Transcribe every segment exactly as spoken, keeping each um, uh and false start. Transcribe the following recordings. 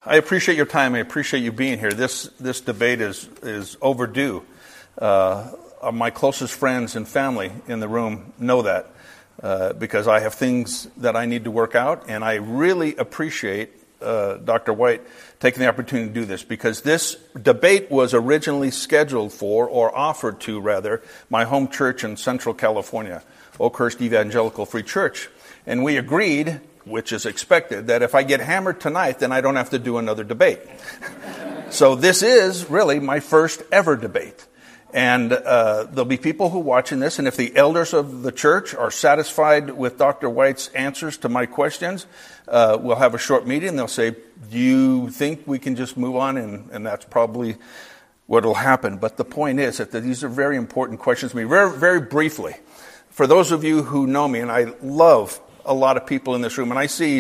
I appreciate your time. I appreciate you being here. This this debate is is overdue. Uh, my closest friends and family in the room know that uh, because I have things that I need to work out, and I really appreciate uh, Doctor White taking the opportunity to do this, because this debate was originally scheduled for, or offered to rather, my home church in Central California, Oakhurst Evangelical Free Church, and we agreed, which is expected, that if I get hammered tonight, then I don't have to do another debate. So this is really my first ever debate. And uh, there'll be people who are watching this, and if the elders of the church are satisfied with Doctor White's answers to my questions, uh, we'll have a short meeting. They'll say, do you think we can just move on? And, and that's probably what will happen. But the point is that these are very important questions to me. Very, very briefly, for those of you who know me, and I love a lot of people in this room, and I see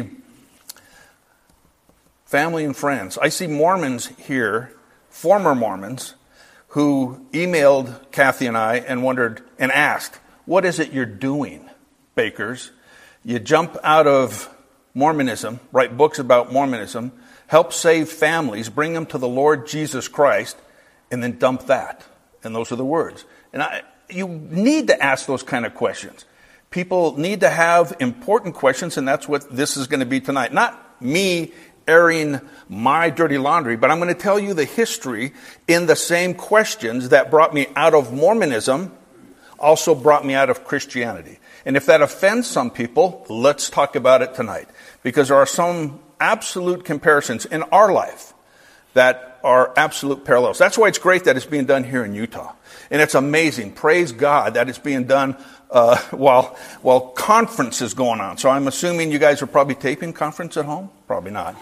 family and friends. I see Mormons here, former Mormons, who emailed Kathy and I and wondered and asked, what is it you're doing, Bakers? You jump out of Mormonism, write books about Mormonism, help save families, bring them to the Lord Jesus Christ, and then dump that. And those are the words. And I, you need to ask those kind of questions. People need to have important questions, and that's what this is going to be tonight. Not me airing my dirty laundry, but I'm going to tell you the history in the same questions that brought me out of Mormonism, also brought me out of Christianity. And if that offends some people, let's talk about it tonight. Because there are some absolute comparisons in our life that are absolute parallels. That's why it's great that it's being done here in Utah. And it's amazing. Praise God that it's being done uh, while while conference is going on. So I'm assuming you guys are probably taping conference at home? Probably not.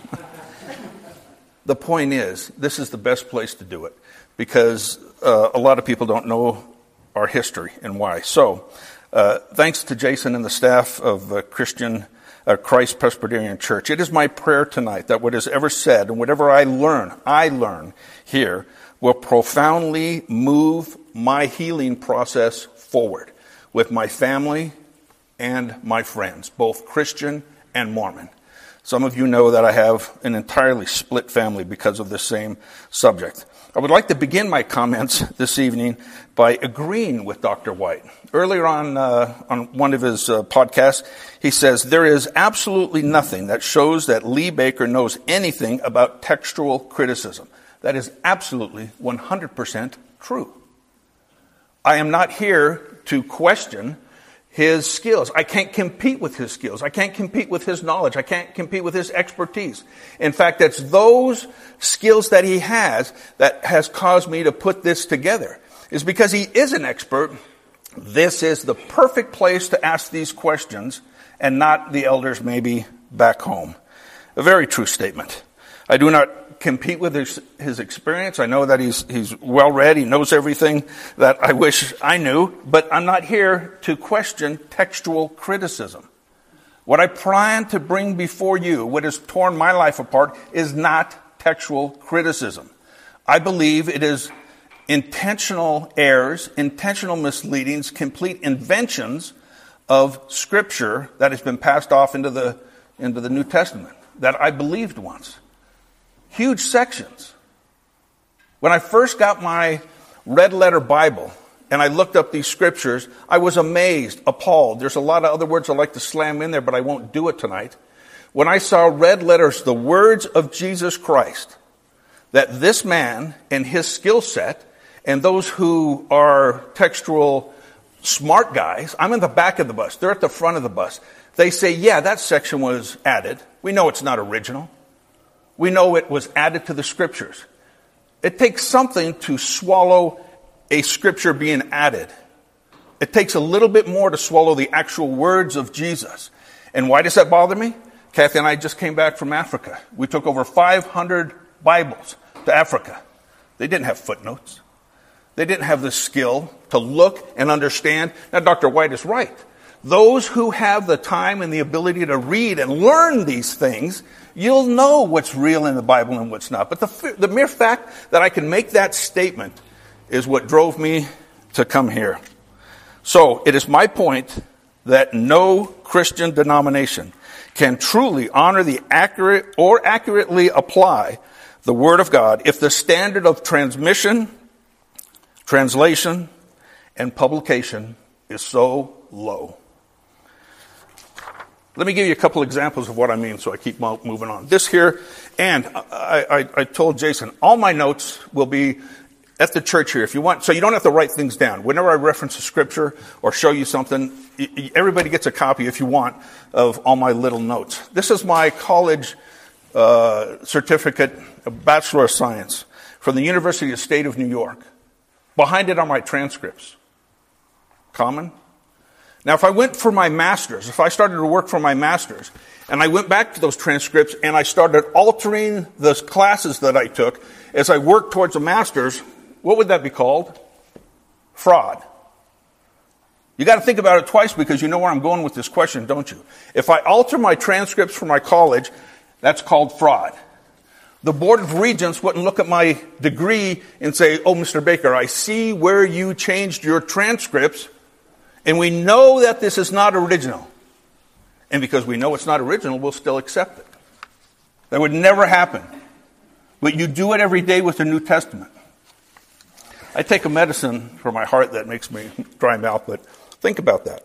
The point is, this is the best place to do it, because uh, a lot of people don't know our history and why. So uh, thanks to Jason and the staff of uh, Christian uh, Christ Presbyterian Church, it is my prayer tonight that what is ever said and whatever I learn, I learn here, will profoundly move my healing process forward with my family and my friends, both Christian and Mormon. Some of you know that I have an entirely split family because of this same subject. I would like to begin my comments this evening by agreeing with Doctor White. Earlier on uh, on one of his uh, podcasts, he says, there is absolutely nothing that shows that Lee Baker knows anything about textual criticism. That is absolutely one hundred percent true. I am not here to question his skills. I can't compete with his skills. I can't compete with his knowledge. I can't compete with his expertise. In fact, it's those skills that he has that has caused me to put this together. Is because he is an expert. This is the perfect place to ask these questions, and not the elders maybe back home. A very true statement. I do not compete with his, his experience. I know that he's he's well read. He knows everything that I wish I knew. But I'm not here to question textual criticism. What I plan to bring before you, what has torn my life apart, is not textual criticism. I believe it is intentional errors, intentional misleadings, complete inventions of Scripture that has been passed off into the into the New Testament that I believed once. Huge sections. When I first got my red letter Bible and I looked up these scriptures, I was amazed, appalled. There's a lot of other words I'd like to slam in there, but I won't do it tonight. When I saw red letters, the words of Jesus Christ, that this man and his skill set, and those who are textual smart guys, I'm in the back of the bus, they're at the front of the bus. They say, yeah, that section was added. We know it's not original. We know it was added to the scriptures. It takes something to swallow a scripture being added. It takes a little bit more to swallow the actual words of Jesus. And why does that bother me? Kathy and I just came back from Africa. We took over five hundred Bibles to Africa. They didn't have footnotes. They didn't have the skill to look and understand. Now, Doctor White is right. Those who have the time and the ability to read and learn these things, you'll know what's real in the Bible and what's not. But the, the mere fact that I can make that statement is what drove me to come here. So it is my point that no Christian denomination can truly honor the accurate or accurately apply the Word of God if the standard of transmission, translation, and publication is so low. Let me give you a couple examples of what I mean so I keep moving on. This here, and I, I, I told Jason, all my notes will be at the church here if you want, so you don't have to write things down. Whenever I reference a scripture or show you something, everybody gets a copy if you want of all my little notes. This is my college uh, certificate, a Bachelor of Science from the University of the State of New York. Behind it are my transcripts. Common? Now, if I went for my master's, if I started to work for my master's, and I went back to those transcripts and I started altering the classes that I took as I worked towards a master's, what would that be called? Fraud. You got to think about it twice because you know where I'm going with this question, don't you? If I alter my transcripts for my college, that's called fraud. The Board of Regents wouldn't look at my degree and say, oh, Mister Baker, I see where you changed your transcripts, and we know that this is not original. And because we know it's not original, we'll still accept it. That would never happen. But you do it every day with the New Testament. I take a medicine for my heart that makes me dry mouth, but think about that.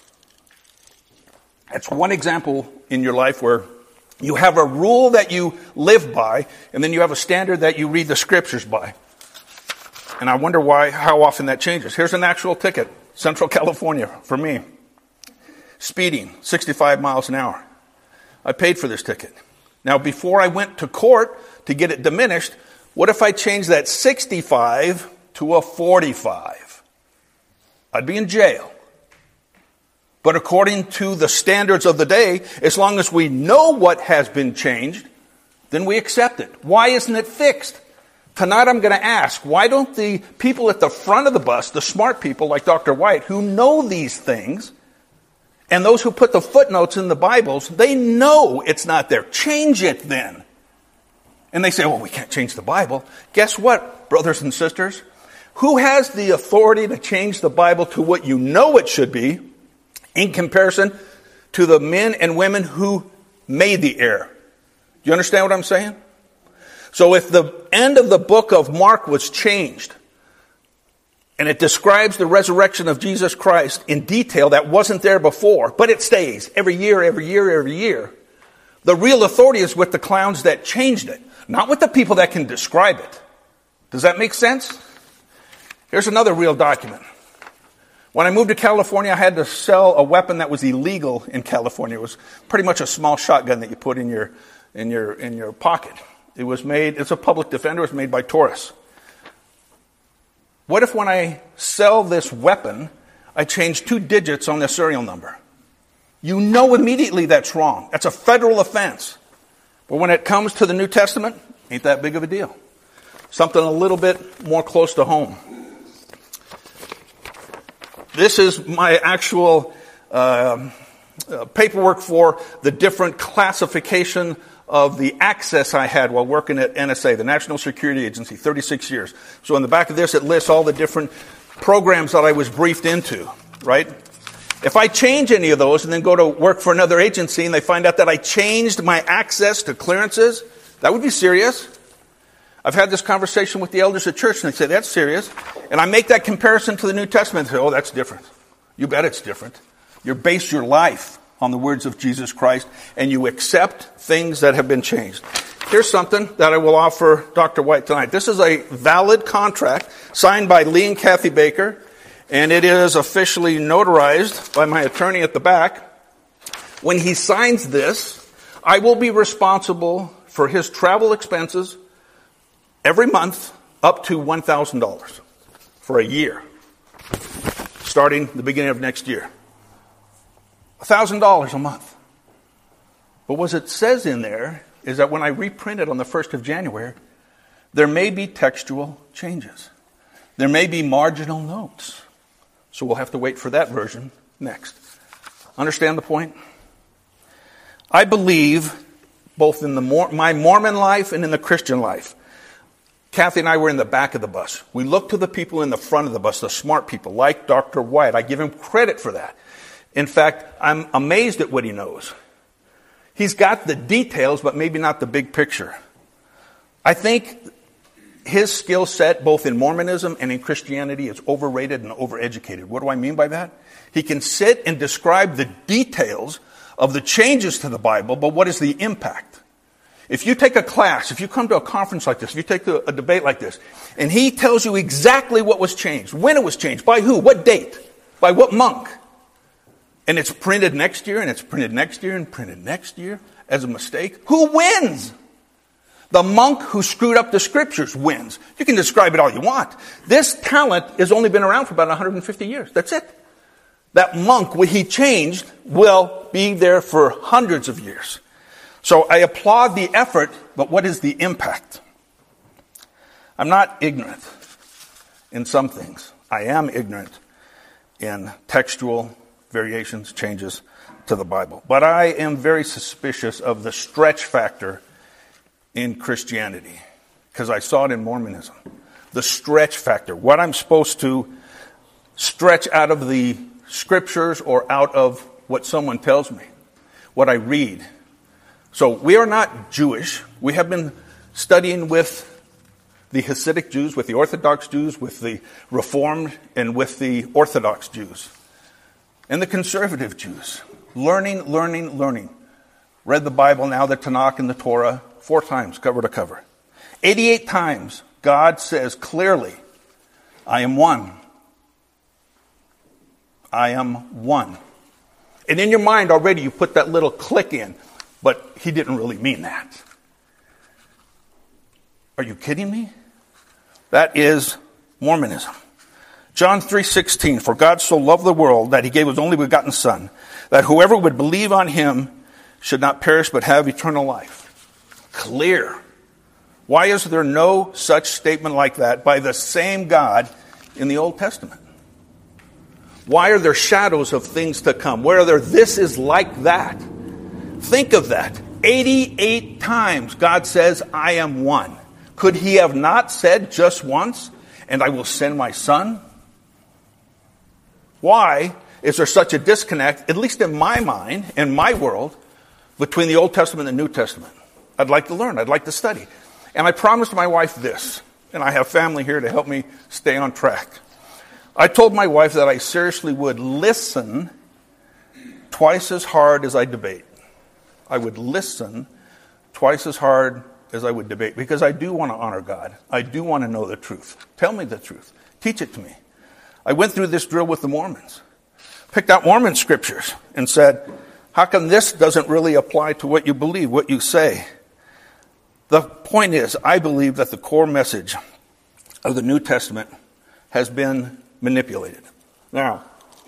That's one example in your life where you have a rule that you live by, and then you have a standard that you read the scriptures by. And I wonder why, how often that changes. Here's an actual ticket. Central California, for me. Speeding, sixty-five miles an hour. I paid for this ticket. Now, before I went to court to get it diminished, what if I changed that sixty-five to a forty-five? I'd be in jail. But according to the standards of the day, as long as we know what has been changed, then we accept it. Why isn't it fixed? Tonight I'm going to ask, why don't the people at the front of the bus, the smart people like Doctor White, who know these things, and those who put the footnotes in the Bibles, they know it's not there. Change it then. And they say, well, we can't change the Bible. Guess what, brothers and sisters? Who has the authority to change the Bible to what you know it should be in comparison to the men and women who made the error? Do you understand what I'm saying? So if the end of the book of Mark was changed, and it describes the resurrection of Jesus Christ in detail that wasn't there before, but it stays every year, every year, every year, the real authority is with the clowns that changed it, not with the people that can describe it. Does that make sense? Here's another real document. When I moved to California, I had to sell a weapon that was illegal in California. It was pretty much a small shotgun that you put in your in your in your pocket. It was made, it's a public defender, it was made by Taurus. What if when I sell this weapon, I change two digits on the serial number? You know immediately that's wrong. That's a federal offense. But when it comes to the New Testament, ain't that big of a deal. Something a little bit more close to home. This is my actual uh, uh, paperwork for the different classification of the access I had while working at N S A, the National Security Agency, thirty-six years. So in the back of this, it lists all the different programs that I was briefed into, right? If I change any of those and then go to work for another agency and they find out that I changed my access to clearances, that would be serious. I've had this conversation with the elders at church and they say, that's serious. And I make that comparison to the New Testament and say, oh, that's different. You bet it's different. You base your life on the words of Jesus Christ, and you accept things that have been changed. Here's something that I will offer Doctor White tonight. This is a valid contract signed by Lee and Kathy Baker, and it is officially notarized by my attorney at the back. When he signs this, I will be responsible for his travel expenses every month up to one thousand dollars for a year, starting the beginning of next year. one thousand dollars a month. But what it says in there is that when I reprint it on the first of January, there may be textual changes. There may be marginal notes. So we'll have to wait for that version next. Understand the point? I believe both in the my Mormon life and in the Christian life. Kathy and I were in the back of the bus. We looked to the people in the front of the bus, the smart people, like Doctor White. I give him credit for that. In fact, I'm amazed at what he knows. He's got the details, but maybe not the big picture. I think his skill set, both in Mormonism and in Christianity, is overrated and overeducated. What do I mean by that? He can sit and describe the details of the changes to the Bible, but what is the impact? If you take a class, if you come to a conference like this, if you take a, a debate like this, and he tells you exactly what was changed, when it was changed, by who, what date, by what monk, and it's printed next year, and it's printed next year, and printed next year as a mistake, who wins? The monk who screwed up the scriptures wins. You can describe it all you want. This talent has only been around for about one hundred fifty years. That's it. That monk, what he changed, will be there for hundreds of years. So I applaud the effort, but what is the impact? I'm not ignorant in some things. I am ignorant in textual variations, changes to the Bible. But I am very suspicious of the stretch factor in Christianity, because I saw it in Mormonism. The stretch factor. What I'm supposed to stretch out of the scriptures or out of what someone tells me, what I read. So we are not Jewish. We have been studying with the Hasidic Jews, with the Orthodox Jews, with the Reformed, and with the Orthodox Jews, and the conservative Jews. Learning, learning, learning. Read the Bible now, the Tanakh and the Torah, four times, cover to cover. eighty-eight times, God says clearly, I am one. I am one. And in your mind already you put that little click in, but he didn't really mean that. Are you kidding me? That is Mormonism. John three sixteen, for God so loved the world that he gave his only begotten Son, that whoever would believe on him should not perish but have eternal life. Clear. Why is there no such statement like that by the same God in the Old Testament? Why are there shadows of things to come? Where are there this is like that? Think of that. eighty-eight times God says, I am one. Could he have not said just once, and I will send my Son? Why is there such a disconnect, at least in my mind, in my world, between the Old Testament and the New Testament? I'd like to learn. I'd like to study. And I promised my wife this, and I have family here to help me stay on track. I told my wife that I seriously would listen twice as hard as I debate. I would listen twice as hard as I would debate, because I do want to honor God. I do want to know the truth. Tell me the truth. Teach it to me. I went through this drill with the Mormons. Picked out Mormon scriptures and said, how come this doesn't really apply to what you believe, what you say? The point is, I believe that the core message of the New Testament has been manipulated. Now,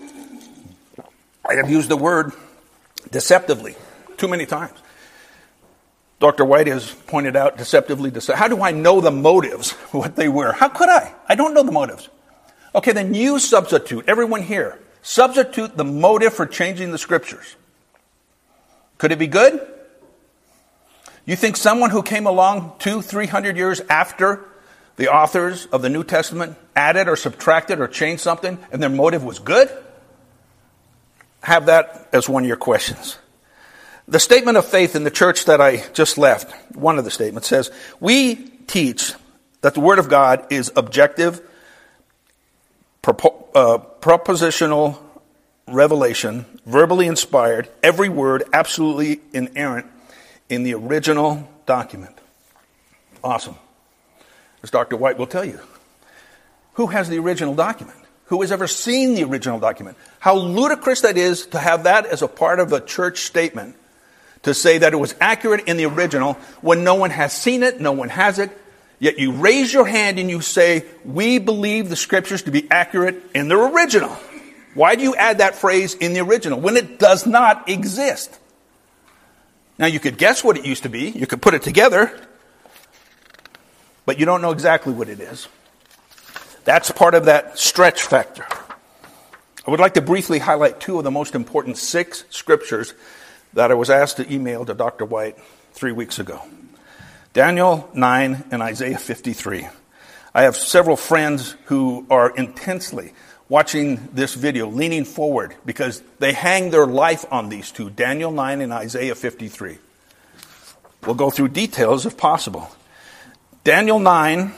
I have used the word deceptively too many times. Doctor White has pointed out deceptively. Dece- How do I know the motives, what they were? How could I? I don't know the motives. Okay, then you substitute, everyone here, substitute the motive for changing the scriptures. Could it be good? You think someone who came along two, three hundred years after the authors of the New Testament added or subtracted or changed something and their motive was good? Have that as one of your questions. The statement of faith in the church that I just left, one of the statements says, we teach that the Word of God is objective, propo- uh, propositional revelation, verbally inspired, every word absolutely inerrant in the original document. Awesome. As Doctor White will tell you. Who has the original document? Who has ever seen the original document? How ludicrous that is to have that as a part of a church statement, to say that it was accurate in the original when no one has seen it, no one has it, yet you raise your hand and you say, we believe the scriptures to be accurate in their original. Why do you add that phrase in the original when it does not exist? Now you could guess what it used to be, you could put it together, but you don't know exactly what it is. That's part of that stretch factor. I would like to briefly highlight two of the most important six scriptures that I was asked to email to Doctor White three weeks ago. Daniel nine and Isaiah fifty-three. I have several friends who are intensely watching this video, leaning forward, because they hang their life on these two, Daniel nine and Isaiah fifty-three. We'll go through details if possible. Daniel nine,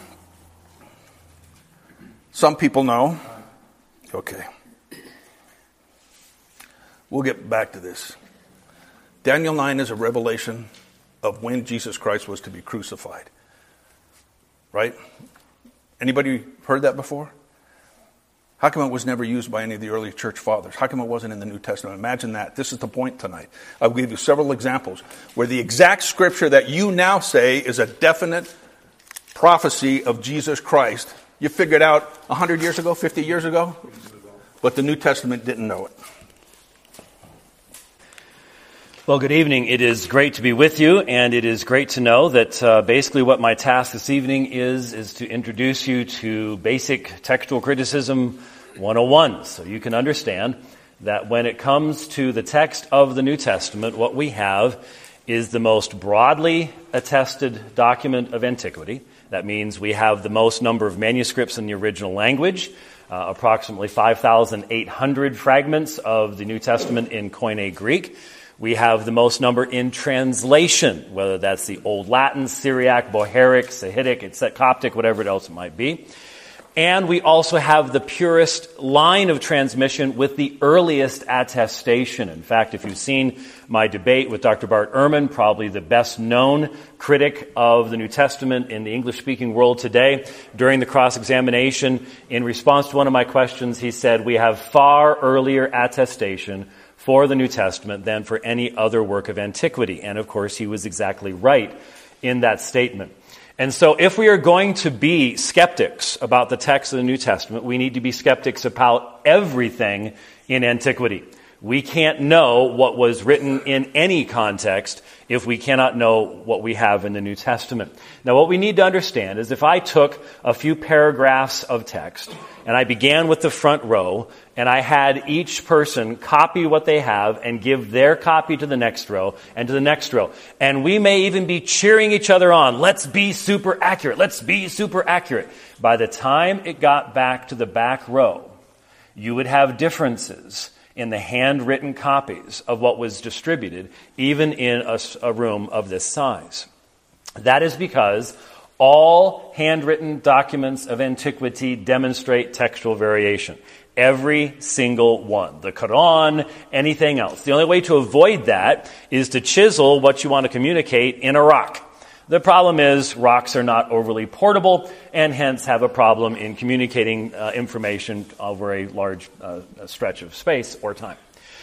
some people know. Okay. We'll get back to this. Daniel nine is a revelation of when Jesus Christ was to be crucified. Right? Anybody heard that before? How come it was never used by any of the early church fathers? How come it wasn't in the New Testament? Imagine that. This is the point tonight. I'll give you several examples where the exact scripture that you now say is a definite prophecy of Jesus Christ, you figured out one hundred years ago, fifty years ago, but the New Testament didn't know it. Well, good evening. It is great to be with you, and it is great to know that uh, basically what my task this evening is, is to introduce you to basic textual criticism one oh one, so you can understand that when it comes to the text of the New Testament, what we have is the most broadly attested document of antiquity. That means we have the most number of manuscripts in the original language, uh, approximately five thousand eight hundred fragments of the New Testament in Koine Greek. We have the most number in translation, whether that's the Old Latin, Syriac, Bohairic, Sahidic, et cetera, Coptic, whatever else it might be. And we also have the purest line of transmission with the earliest attestation. In fact, if you've seen my debate with Doctor Bart Ehrman, probably the best known critic of the New Testament in the English-speaking world today, during the cross-examination, in response to one of my questions, he said, we have far earlier attestation for the New Testament than for any other work of antiquity. And of course, he was exactly right in that statement. And so if we are going to be skeptics about the text of the New Testament, we need to be skeptics about everything in antiquity. We can't know what was written in any context if we cannot know what we have in the New Testament. Now, what we need to understand is if I took a few paragraphs of text and I began with the front row and I had each person copy what they have and give their copy to the next row and to the next row, and we may even be cheering each other on, let's be super accurate, let's be super accurate. By the time it got back to the back row, you would have differences in the handwritten copies of what was distributed, even in a, a room of this size. That is because all handwritten documents of antiquity demonstrate textual variation. Every single one. The Quran, anything else. The only way to avoid that is to chisel what you want to communicate in a rock. The problem is rocks are not overly portable and hence have a problem in communicating uh, information over a large uh, stretch of space or time.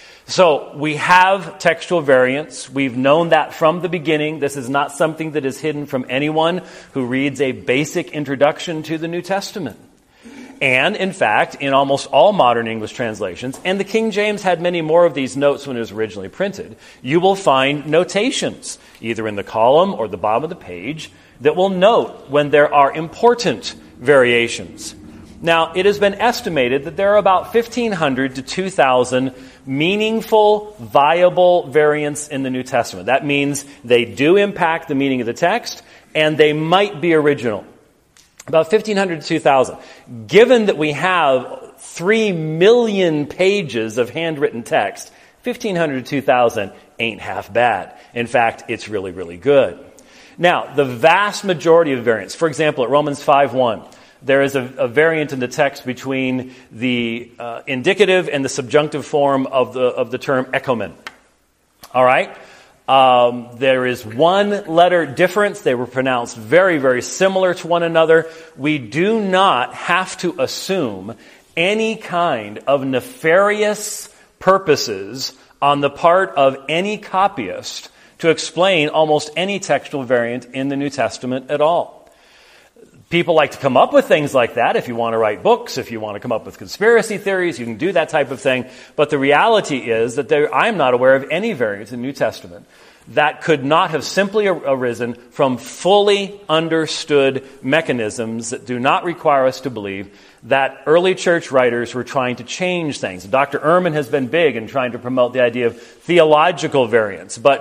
So we have textual variants. We've known that from the beginning. This is not something that is hidden from anyone who reads a basic introduction to the New Testament. And, in fact, in almost all modern English translations, and the King James had many more of these notes when it was originally printed, you will find notations, either in the column or the bottom of the page, that will note when there are important variations. Now, it has been estimated that there are about fifteen hundred to two thousand meaningful, viable variants in the New Testament. That means they do impact the meaning of the text, and they might be original. About fifteen hundred to two thousand. Given that we have three million pages of handwritten text, fifteen hundred to two thousand ain't half bad. In fact, it's really, really good. Now, the vast majority of variants, for example, at Romans five one, there is a, a variant in the text between the uh, indicative and the subjunctive form of the of the term echomen. All right? Um, there is one letter difference. They were pronounced very, very similar to one another. We do not have to assume any kind of nefarious purposes on the part of any copyist to explain almost any textual variant in the New Testament at all. People like to come up with things like that. If you want to write books, if you want to come up with conspiracy theories, you can do that type of thing. But the reality is that there, I'm not aware of any variants in the New Testament that could not have simply arisen from fully understood mechanisms that do not require us to believe that early church writers were trying to change things. Doctor Ehrman has been big in trying to promote the idea of theological variants. But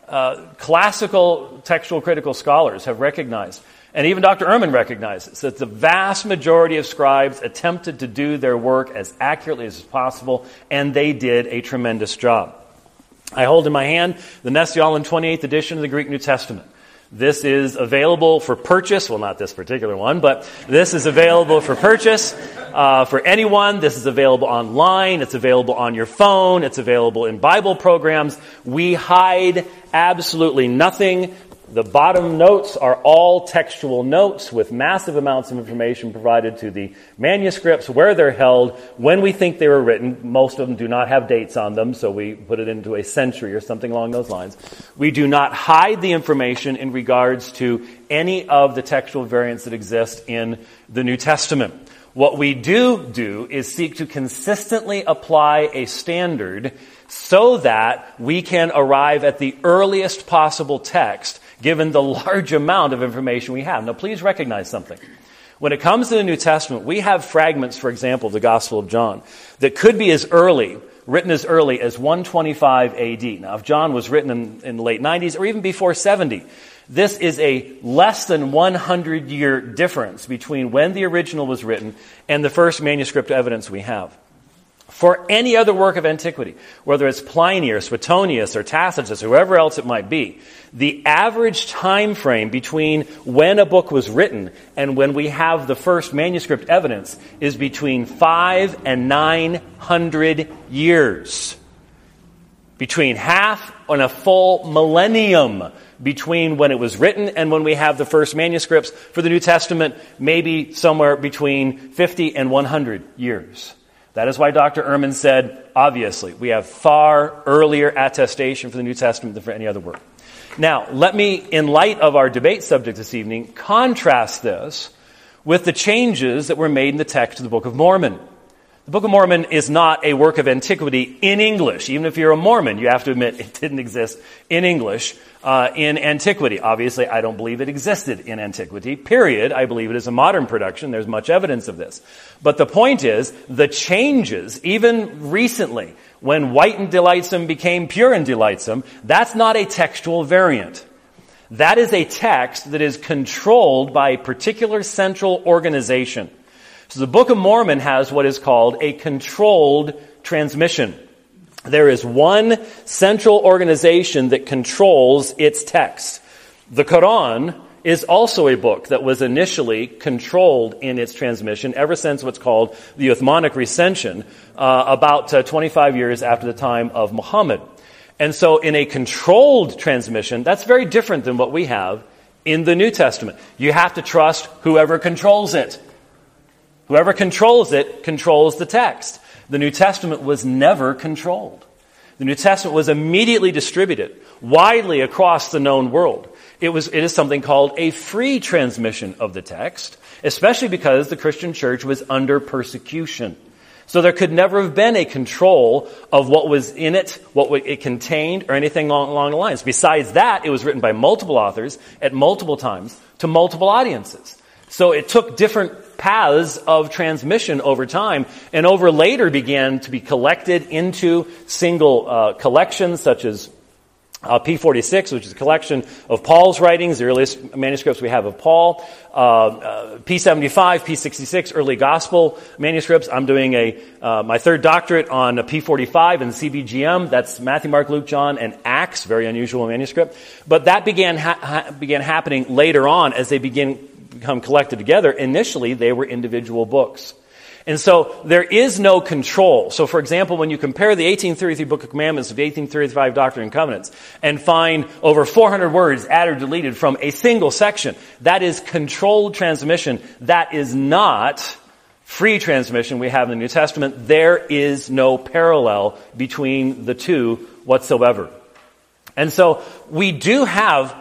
uh, classical textual critical scholars have recognized, and even Doctor Ehrman recognizes, that the vast majority of scribes attempted to do their work as accurately as possible, and they did a tremendous job. I hold in my hand the Nestle-Aland twenty-eighth edition of the Greek New Testament. This is available for purchase. Well, not this particular one, but this is available for purchase uh, for anyone. This is available online. It's available on your phone. It's available in Bible programs. We hide absolutely nothing. The bottom notes are all textual notes with massive amounts of information provided to the manuscripts, where they're held, when we think they were written. Most of them do not have dates on them, so we put it into a century or something along those lines. We do not hide the information in regards to any of the textual variants that exist in the New Testament. What we do do is seek to consistently apply a standard so that we can arrive at the earliest possible text given the large amount of information we have. Now, please recognize something. When it comes to the New Testament, we have fragments, for example, of the Gospel of John that could be as early, written as early as one twenty-five A D. Now, if John was written in, in the late nineties or even before seventy, this is a less than one hundred year difference between when the original was written and the first manuscript evidence we have. For any other work of antiquity, whether it's Pliny or Suetonius or Tacitus or whoever else it might be, the average time frame between when a book was written and when we have the first manuscript evidence is between five and nine hundred years. Between half and a full millennium between when it was written and when we have the first manuscripts. For the New Testament, maybe somewhere between fifty and one hundred years. That is why Doctor Ehrman said, obviously, we have far earlier attestation for the New Testament than for any other work. Now, let me, in light of our debate subject this evening, contrast this with the changes that were made in the text of the Book of Mormon. The Book of Mormon is not a work of antiquity in English. Even if you're a Mormon, you have to admit it didn't exist in English uh, in antiquity. Obviously, I don't believe it existed in antiquity, period. I believe it is a modern production. There's much evidence of this. But the point is, the changes, even recently, when white and delightsome became pure and delightsome, that's not a textual variant. That is a text that is controlled by a particular central organization. So the Book of Mormon has what is called a controlled transmission. There is one central organization that controls its text. The Quran is also a book that was initially controlled in its transmission ever since what's called the Uthmanic recension, uh, about uh, twenty-five years after the time of Muhammad. And so in a controlled transmission, that's very different than what we have in the New Testament. You have to trust whoever controls it. Whoever controls it controls the text. The New Testament was never controlled. The New Testament was immediately distributed widely across the known world. It was, it is something called a free transmission of the text, especially because the Christian church was under persecution. So there could never have been a control of what was in it, what it contained, or anything along, along the lines. Besides that, it was written by multiple authors at multiple times to multiple audiences. So it took different paths of transmission over time, and over later began to be collected into single uh, collections, such as uh, P forty-six, which is a collection of Paul's writings, the earliest manuscripts we have of Paul, uh, uh, P seventy-five, P sixty-six, early gospel manuscripts. I'm doing a uh, my third doctorate on P forty-five and C B G M. That's Matthew, Mark, Luke, John, and Acts. Very unusual manuscript, but that began ha- ha- began happening later on as they begin. become collected together. Initially, they were individual books. And so there is no control. So, for example, when you compare the eighteen thirty-three Book of Commandments with the eighteen thirty-five Doctrine and Covenants and find over four hundred words added or deleted from a single section, that is controlled transmission. That is not free transmission we have in the New Testament. There is no parallel between the two whatsoever. And so we do have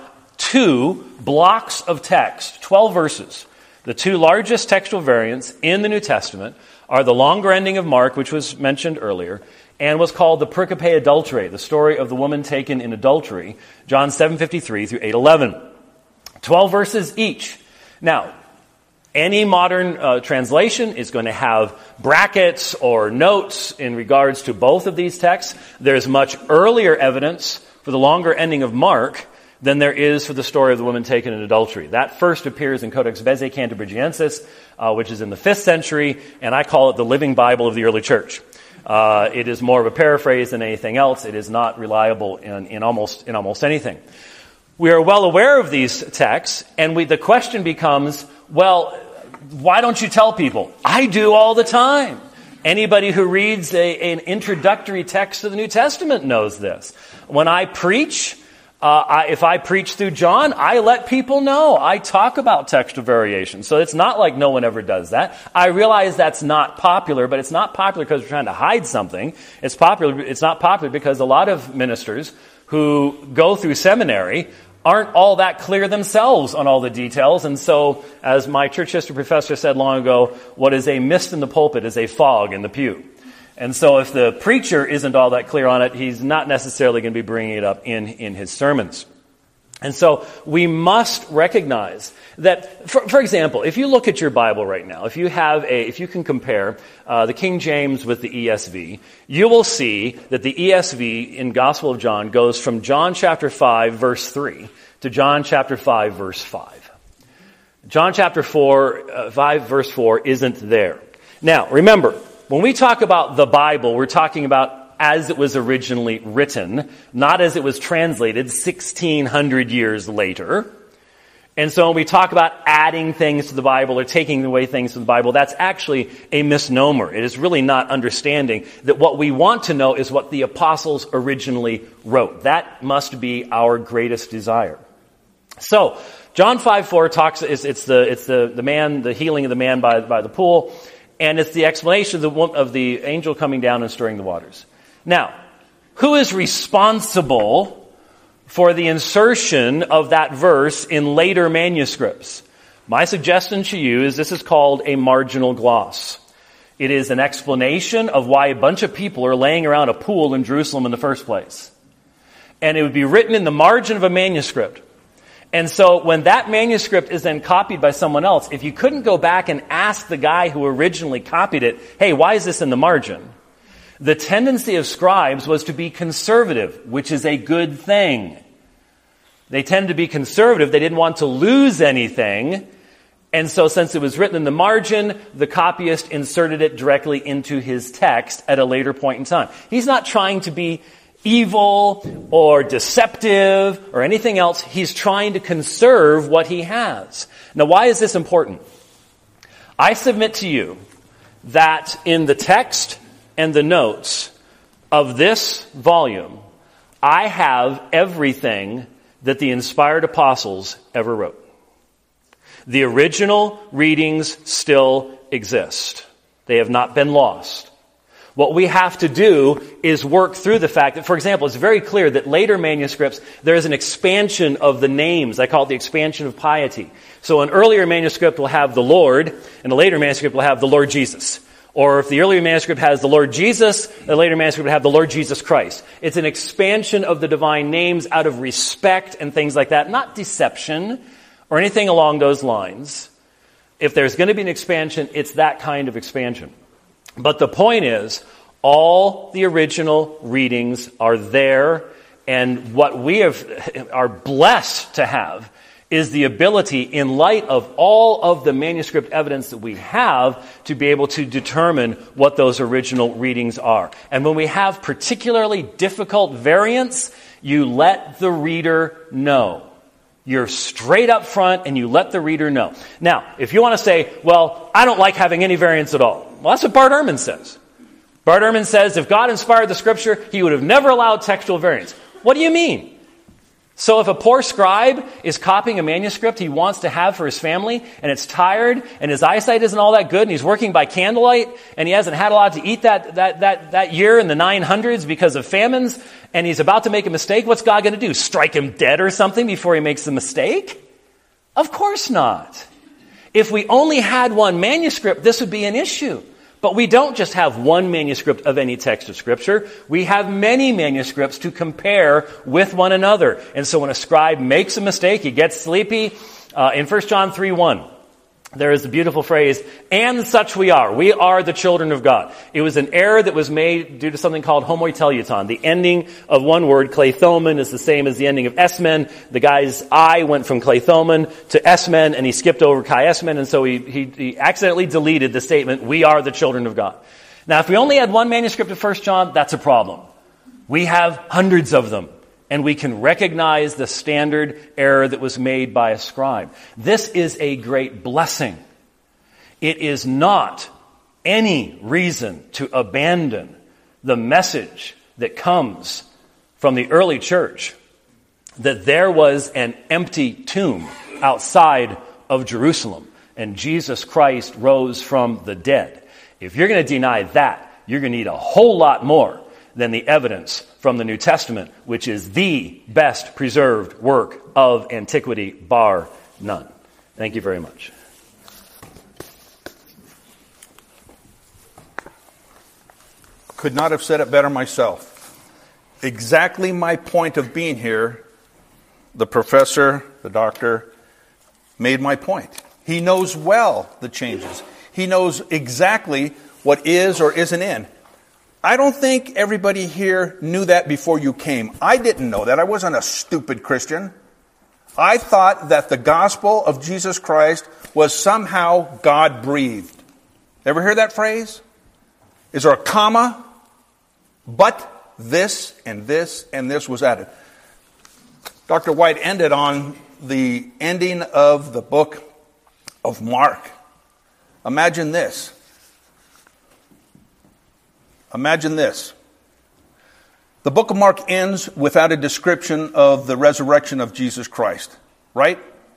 two blocks of text, twelve verses. The two largest textual variants in the New Testament are the longer ending of Mark, which was mentioned earlier, and was called the Pericope Adulterae, the story of the woman taken in adultery, John seven fifty-three through eight eleven. Twelve verses each. Now, any modern uh, translation is going to have brackets or notes in regards to both of these texts. There's much earlier evidence for the longer ending of Mark than there is for the story of the woman taken in adultery. That first appears in Codex Bezae Cantabrigiensis, uh, which is in the fifth century, and I call it the living Bible of the early church. Uh, it is more of a paraphrase than anything else. It is not reliable in, in almost in almost anything. We are well aware of these texts, and we, the question becomes, well, why don't you tell people? I do all the time. Anybody who reads a, an introductory text to the New Testament knows this. When I preach, uh, I, if I preach through John, I let people know. I talk about textual variation. So it's not like no one ever does that. I realize that's not popular, but it's not popular because we're trying to hide something. It's popular. It's not popular because a lot of ministers who go through seminary aren't all that clear themselves on all the details. And so, as my church history professor said long ago, what is a mist in the pulpit is a fog in the pew. And so if the preacher isn't all that clear on it, he's not necessarily going to be bringing it up in, in his sermons. And so we must recognize that, for, for example, if you look at your Bible right now, if you have a, if you can compare uh, the King James with the E S V, you will see that the E S V in Gospel of John goes from John chapter five, verse three, to John chapter five, verse five. John chapter four, uh, five, verse four isn't there. Now, remember, when we talk about the Bible, we're talking about as it was originally written, not as it was translated sixteen hundred years later. And so when we talk about adding things to the Bible or taking away things from the Bible, that's actually a misnomer. It is really not understanding that what we want to know is what the apostles originally wrote. That must be our greatest desire. So, John five four talks, it's, it's the, it's the, the man, the healing of the man by, by the pool, and it's the explanation of the, of the angel coming down and stirring the waters. Now, who is responsible for the insertion of that verse in later manuscripts? My suggestion to you is this is called a marginal gloss. It is an explanation of why a bunch of people are laying around a pool in Jerusalem in the first place. And it would be written in the margin of a manuscript. And so when that manuscript is then copied by someone else, if you couldn't go back and ask the guy who originally copied it, hey, why is this in the margin? The tendency of scribes was to be conservative, which is a good thing. They tend to be conservative. They didn't want to lose anything. And so since it was written in the margin, the copyist inserted it directly into his text at a later point in time. He's not trying to be evil or deceptive or anything else. He's trying to conserve what he has. Now, why is this important? I submit to you that in the text and the notes of this volume, I have everything that the inspired apostles ever wrote. The original readings still exist. They have not been lost. What we have to do is work through the fact that, for example, it's very clear that later manuscripts, there is an expansion of the names. I call it the expansion of piety. So an earlier manuscript will have the Lord, and a later manuscript will have the Lord Jesus. Or if the earlier manuscript has the Lord Jesus, the later manuscript will have the Lord Jesus Christ. It's an expansion of the divine names out of respect and things like that, not deception or anything along those lines. If there's going to be an expansion, it's that kind of expansion. But the point is, all the original readings are there, and what we have, are blessed to have is the ability, in light of all of the manuscript evidence that we have, to be able to determine what those original readings are. And when we have particularly difficult variants, you let the reader know. You're straight up front and you let the reader know. Now, if you want to say, well, I don't like having any variants at all. Well, that's what Bart Ehrman says. Bart Ehrman says if God inspired the scripture, he would have never allowed textual variants. What do you mean? So if a poor scribe is copying a manuscript he wants to have for his family, and it's tired, and his eyesight isn't all that good, and he's working by candlelight, and he hasn't had a lot to eat that, that, that, that year in the nine hundreds because of famines, and he's about to make a mistake, what's God going to do? Strike him dead or something before he makes the mistake? Of course not. If we only had one manuscript, this would be an issue. But we don't just have one manuscript of any text of Scripture. We have many manuscripts to compare with one another. And so when a scribe makes a mistake, he gets sleepy. Uh, in First John three one, there is the beautiful phrase, and such we are. We are the children of God. It was an error that was made due to something called homoteleuton. The ending of one word, klethomen, is the same as the ending of esmen. The guy's I went from klethomen to esmen, and he skipped over chi esmen, and so he, he, he accidentally deleted the statement, we are the children of God. Now, if we only had one manuscript of First John, that's a problem. We have hundreds of them. And we can recognize the standard error that was made by a scribe. This is a great blessing. It is not any reason to abandon the message that comes from the early church that there was an empty tomb outside of Jerusalem and Jesus Christ rose from the dead. If you're going to deny that, you're going to need a whole lot more than the evidence from the New Testament, which is the best preserved work of antiquity, bar none. Thank you very much. Could not have said it better myself. Exactly my point of being here, the professor, the doctor, made my point. He knows well the changes. He knows exactly what is or isn't in. I don't think everybody here knew that before you came. I didn't know that. I wasn't a stupid Christian. I thought that the gospel of Jesus Christ was somehow God-breathed. Ever hear that phrase? Is there a comma? But this and this and this was added. Doctor White ended on the ending of the book of Mark. Imagine this. Imagine this. The book of Mark ends without a description of the resurrection of Jesus Christ, right?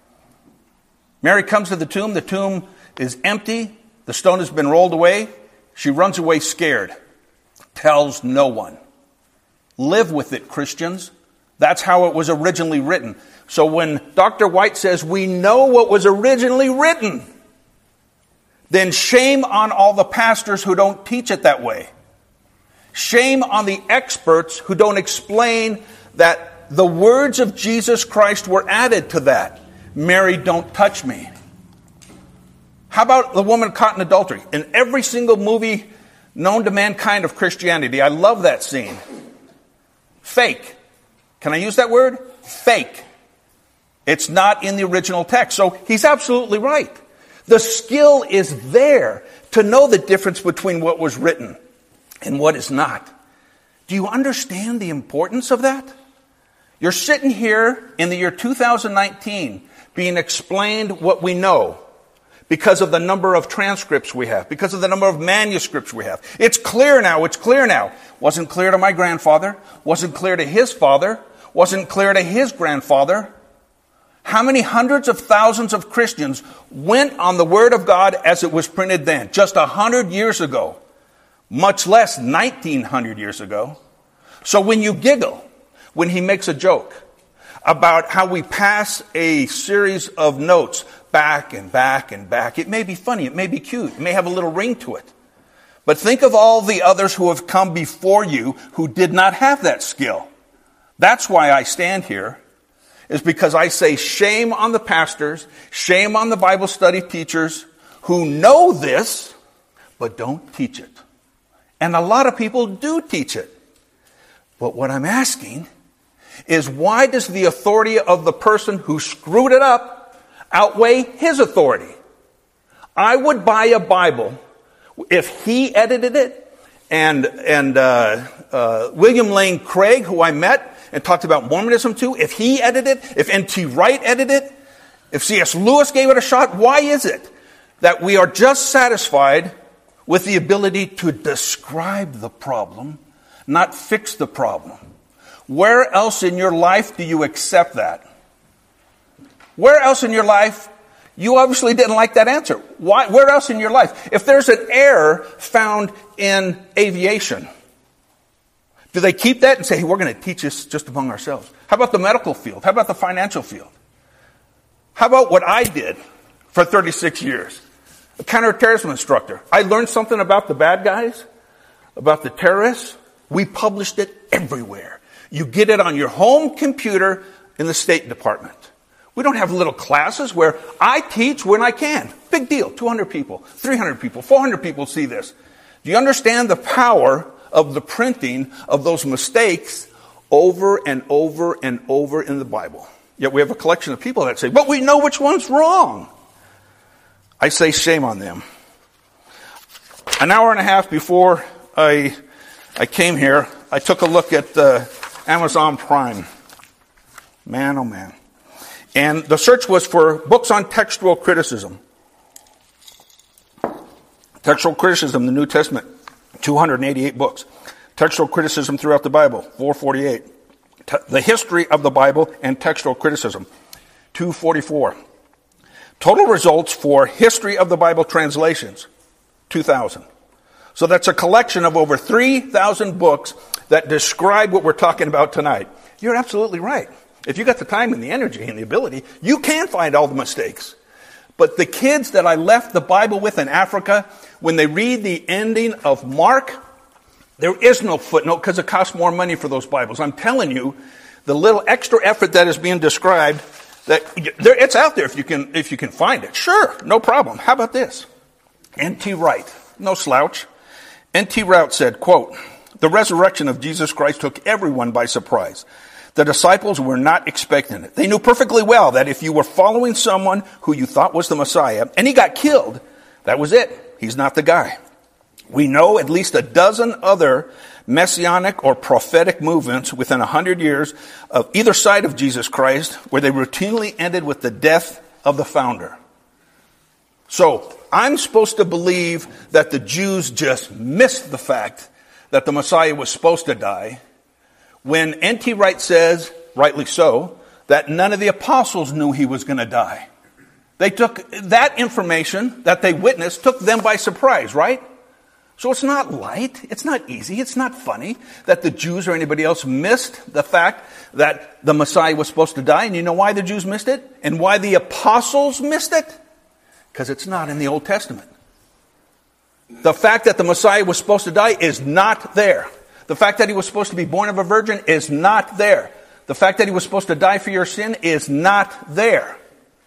Mary comes to the tomb. The tomb is empty. The stone has been rolled away. She runs away scared. Tells no one. Live with it, Christians. That's how it was originally written. So when Doctor White says we know what was originally written, then shame on all the pastors who don't teach it that way. Shame on the experts who don't explain that the words of Jesus Christ were added to that. Mary, don't touch me. How about the woman caught in adultery? In every single movie known to mankind of Christianity, I love that scene. Fake. Can I use that word? Fake. It's not in the original text. So he's absolutely right. The skill is there to know the difference between what was written and what is not. Do you understand the importance of that? You're sitting here in the year two thousand nineteen being explained what we know because of the number of transcripts we have, because of the number of manuscripts we have. It's clear now, it's clear now. Wasn't clear to my grandfather, wasn't clear to his father, wasn't clear to his grandfather. How many hundreds of thousands of Christians went on the Word of God as it was printed then, just a hundred years ago? Much less nineteen hundred years ago. So when you giggle, when he makes a joke about how we pass a series of notes back and back and back, it may be funny, it may be cute, it may have a little ring to it. But think of all the others who have come before you who did not have that skill. That's why I stand here, is because I say shame on the pastors, shame on the Bible study teachers who know this, but don't teach it. And a lot of people do teach it. But what I'm asking is, why does the authority of the person who screwed it up outweigh his authority? I would buy a Bible if he edited it and, and uh, uh, William Lane Craig, who I met and talked about Mormonism too, if he edited it, if N T Wright edited it, if C S Lewis gave it a shot, why is it that we are just satisfied with the ability to describe the problem, not fix the problem? Where else in your life do you accept that? Where else in your life? You obviously didn't like that answer. Why? Where else in your life? If there's an error found in aviation, do they keep that and say, hey, we're going to teach this just among ourselves? How about the medical field? How about the financial field? How about what I did for thirty-six years? A counterterrorism instructor. I learned something about the bad guys, about the terrorists. We published it everywhere. You get it on your home computer in the State Department. We don't have little classes where I teach when I can. Big deal. two hundred people, three hundred people, four hundred people see this. Do you understand the power of the printing of those mistakes over and over and over in the Bible? Yet we have a collection of people that say, but we know which one's wrong. I say shame on them. An hour and a half before I I came here, I took a look at uh, Amazon Prime. Man, oh man. And the search was for books on textual criticism. Textual criticism, the New Testament, two hundred eighty-eight books. Textual criticism throughout the Bible, four forty-eight. Te- the history of the Bible and textual criticism, two forty-four. Total results for history of the Bible translations, two thousand. So that's a collection of over three thousand books that describe what we're talking about tonight. You're absolutely right. If you got the time and the energy and the ability, you can find all the mistakes. But the kids that I left the Bible with in Africa, when they read the ending of Mark, there is no footnote because it costs more money for those Bibles. I'm telling you, the little extra effort that is being described, that there, it's out there if you can if you can find it. Sure, no problem. How about this? N T Wright, no slouch. N T Wright said, quote, "The resurrection of Jesus Christ took everyone by surprise. The disciples were not expecting it. They knew perfectly well that if you were following someone who you thought was the Messiah, and he got killed, that was it. He's not the guy. We know at least a dozen other messianic or prophetic movements within a hundred years of either side of Jesus Christ where they routinely ended with the death of the founder." So, I'm supposed to believe that the Jews just missed the fact that the Messiah was supposed to die, when N T Wright says, rightly so, that none of the apostles knew he was going to die. They took that information that they witnessed, took them by surprise, right? So it's not light, it's not easy, it's not funny that the Jews or anybody else missed the fact that the Messiah was supposed to die. And you know why the Jews missed it? And why the apostles missed it? Because it's not in the Old Testament. The fact that the Messiah was supposed to die is not there. The fact that he was supposed to be born of a virgin is not there. The fact that he was supposed to die for your sin is not there.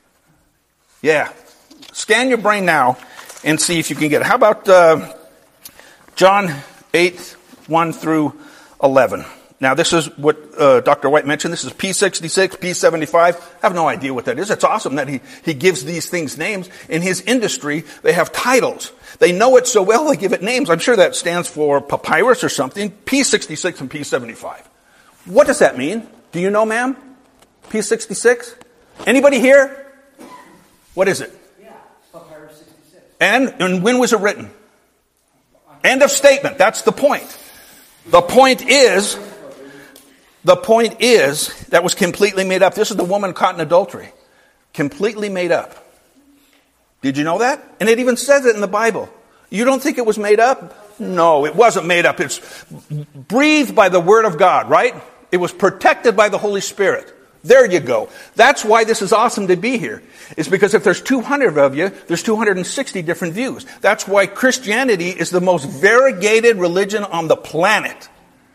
Yeah. Scan your brain now and see if you can get it. How about uh, John eight, one through eleven. Now this is what uh, Doctor White mentioned. This is P sixty-six, P seventy-five. I have no idea what that is. It's awesome that he, he gives these things names. In his industry, they have titles. They know it so well, they give it names. I'm sure that stands for papyrus or something. P sixty-six and P seventy-five. What does that mean? Do you know, ma'am? P sixty-six? Anybody here? What is it? Yeah, papyrus sixty-six. And, and when was it written? End of statement. That's the point. The point is, the point is, that was completely made up. This is the woman caught in adultery. Completely made up. Did you know that? And it even says it in the Bible. You don't think it was made up? No, it wasn't made up. It's breathed by the Word of God, right? It was protected by the Holy Spirit. There you go. That's why this is awesome to be here. It's because if there's two hundred of you, there's two hundred sixty different views. That's why Christianity is the most variegated religion on the planet.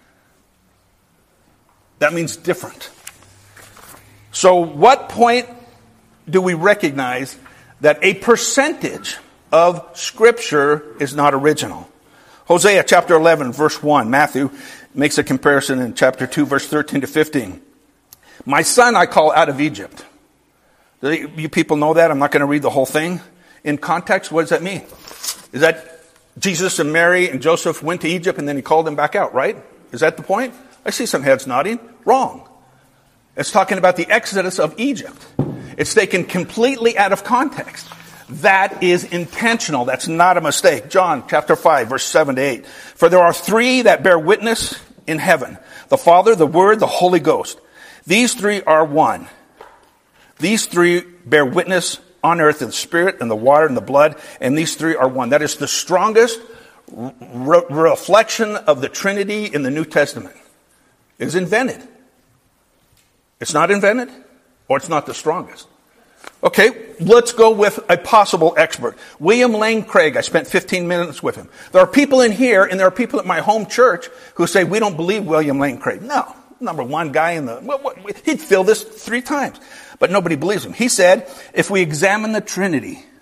That means different. So what point do we recognize that a percentage of Scripture is not original? Hosea chapter eleven, verse one. Matthew makes a comparison in chapter two, verse thirteen to fifteen. My son I call out of Egypt. Do you people know that? I'm not going to read the whole thing. In context, what does that mean? Is that Jesus and Mary and Joseph went to Egypt and then he called them back out, right? Is that the point? I see some heads nodding. Wrong. It's talking about the exodus of Egypt. It's taken completely out of context. That is intentional. That's not a mistake. John chapter five, verse seven to eight. For there are three that bear witness in heaven: the Father, the Word, the Holy Ghost. These three are one. These three bear witness on earth in the Spirit and the water and the blood, and these three are one. That is the strongest re- reflection of the Trinity in the New Testament. It is invented. It's not invented, or it's not the strongest. Okay, let's go with a possible expert. William Lane Craig. I spent fifteen minutes with him. There are people in here, and there are people at my home church who say, we don't believe William Lane Craig. No. Number one guy in the, what, what, he'd fill this three times. But nobody believes him. He said, if we examine the Trinity,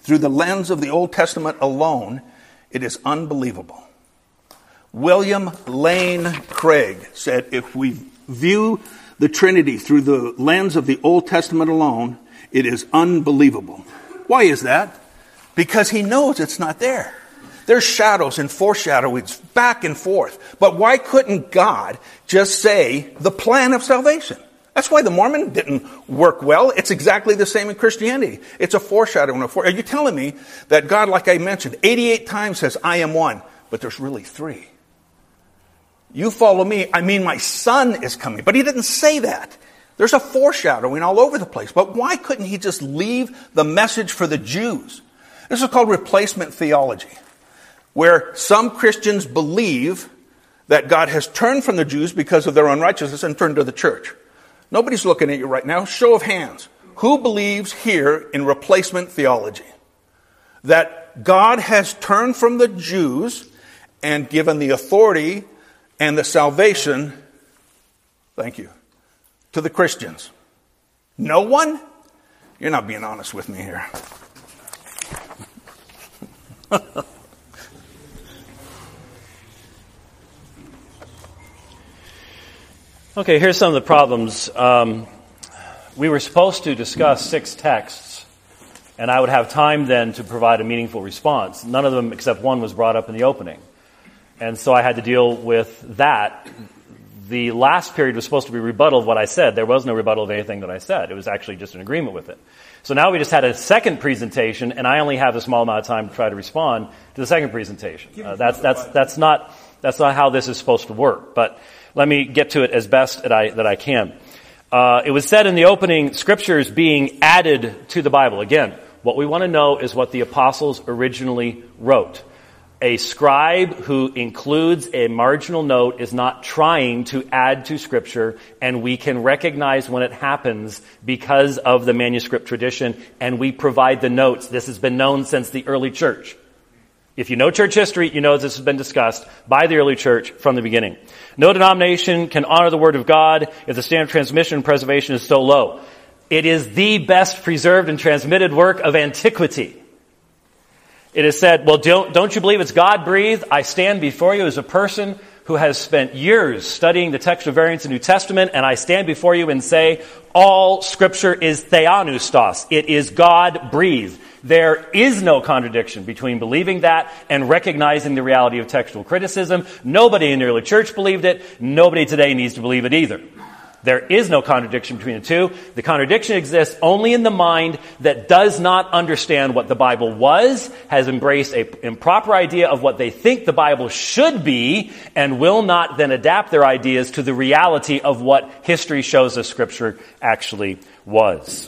through the lens of the Old Testament alone, it is unbelievable. William Lane Craig said, if we view the Trinity through the lens of the Old Testament alone, it is unbelievable. Why is that? Because he knows it's not there. There's shadows and foreshadowings back and forth. But why couldn't God just say the plan of salvation? That's why the Mormon didn't work well. It's exactly the same in Christianity. It's a foreshadowing. Are you telling me that God, like I mentioned, eighty-eight times says, I am one, but there's really three? You follow me, I mean my son is coming. But he didn't say that. There's a foreshadowing all over the place. But why couldn't he just leave the message for the Jews? This is called replacement theology, where some Christians believe that God has turned from the Jews because of their unrighteousness and turned to the church. Nobody's looking at you right now. Show of hands. Who believes here in replacement theology? That God has turned from the Jews and given the authority and the salvation, thank you, to the Christians. No one? You're not being honest with me here. Okay, here's some of the problems. Um, we were supposed to discuss six texts, and I would have time then to provide a meaningful response. None of them except one was brought up in the opening. And so I had to deal with that. The last period was supposed to be rebuttal of what I said. There was no rebuttal of anything that I said. It was actually just an agreement with it. So now we just had a second presentation, and I only have a small amount of time to try to respond to the second presentation. Uh, that's that's that's not that's not how this is supposed to work. But let me get to it as best that I that I can. Uh, it was said in the opening, Scriptures being added to the Bible. Again, what we want to know is what the apostles originally wrote. A scribe who includes a marginal note is not trying to add to Scripture, and we can recognize when it happens because of the manuscript tradition, and we provide the notes. This has been known since the early church. If you know church history, you know this has been discussed by the early church from the beginning. No denomination can honor the Word of God if the standard of transmission and preservation is so low. It is the best preserved and transmitted work of antiquity. It is said, well, don't, don't you believe it's God-breathed? I stand before you as a person who has spent years studying the textual variants of the New Testament, and I stand before you and say, all Scripture is theopneustos. It is God-breathed. There is no contradiction between believing that and recognizing the reality of textual criticism. Nobody in the early church believed it. Nobody today needs to believe it either. There is no contradiction between the two. The contradiction exists only in the mind that does not understand what the Bible was, has embraced an improper idea of what they think the Bible should be, and will not then adapt their ideas to the reality of what history shows us Scripture actually was.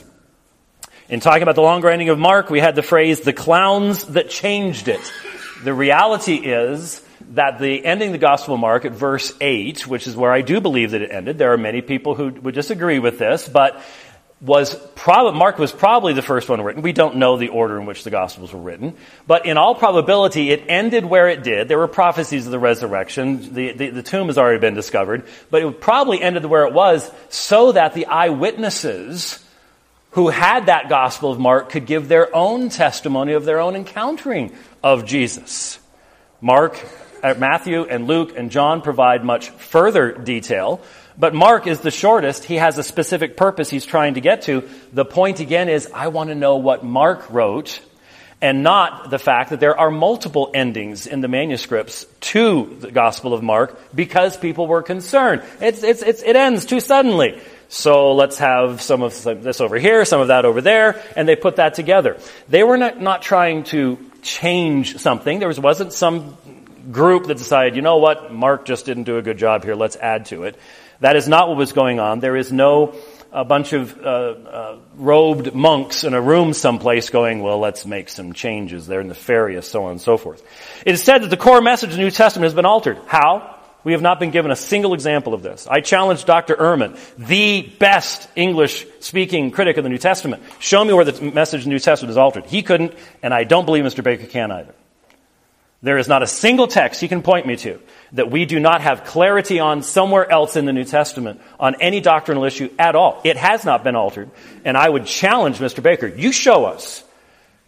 In talking about the longer ending of Mark, we had the phrase, the clowns that changed it. The reality is that the ending of the Gospel of Mark at verse eight, which is where I do believe that it ended, there are many people who would disagree with this, but was prob- Mark was probably the first one written. We don't know the order in which the Gospels were written, but in all probability it ended where it did. There were prophecies of the resurrection. The, the, the tomb has already been discovered, but it probably ended where it was so that the eyewitnesses who had that Gospel of Mark could give their own testimony of their own encountering of Jesus. Mark, Matthew and Luke and John provide much further detail, but Mark is the shortest. He has a specific purpose he's trying to get to. The point again is, I want to know what Mark wrote, and not the fact that there are multiple endings in the manuscripts to the Gospel of Mark because people were concerned. It's, it's, it's, it ends too suddenly. So let's have some of this over here, some of that over there, and they put that together. They were not, not trying to change something. There was, wasn't some group that decided, you know what, Mark just didn't do a good job here, let's add to it. That is not what was going on. There is no a bunch of uh, uh, robed monks in a room someplace going, well, let's make some changes. They're nefarious, so on and so forth. It is said that the core message of the New Testament has been altered. How? We have not been given a single example of this. I challenged Doctor Ehrman, the best English-speaking critic of the New Testament. Show me where the message of the New Testament is altered. He couldn't, and I don't believe Mister Baker can either. There is not a single text he can point me to that we do not have clarity on somewhere else in the New Testament on any doctrinal issue at all. It has not been altered. And I would challenge Mister Baker, you show us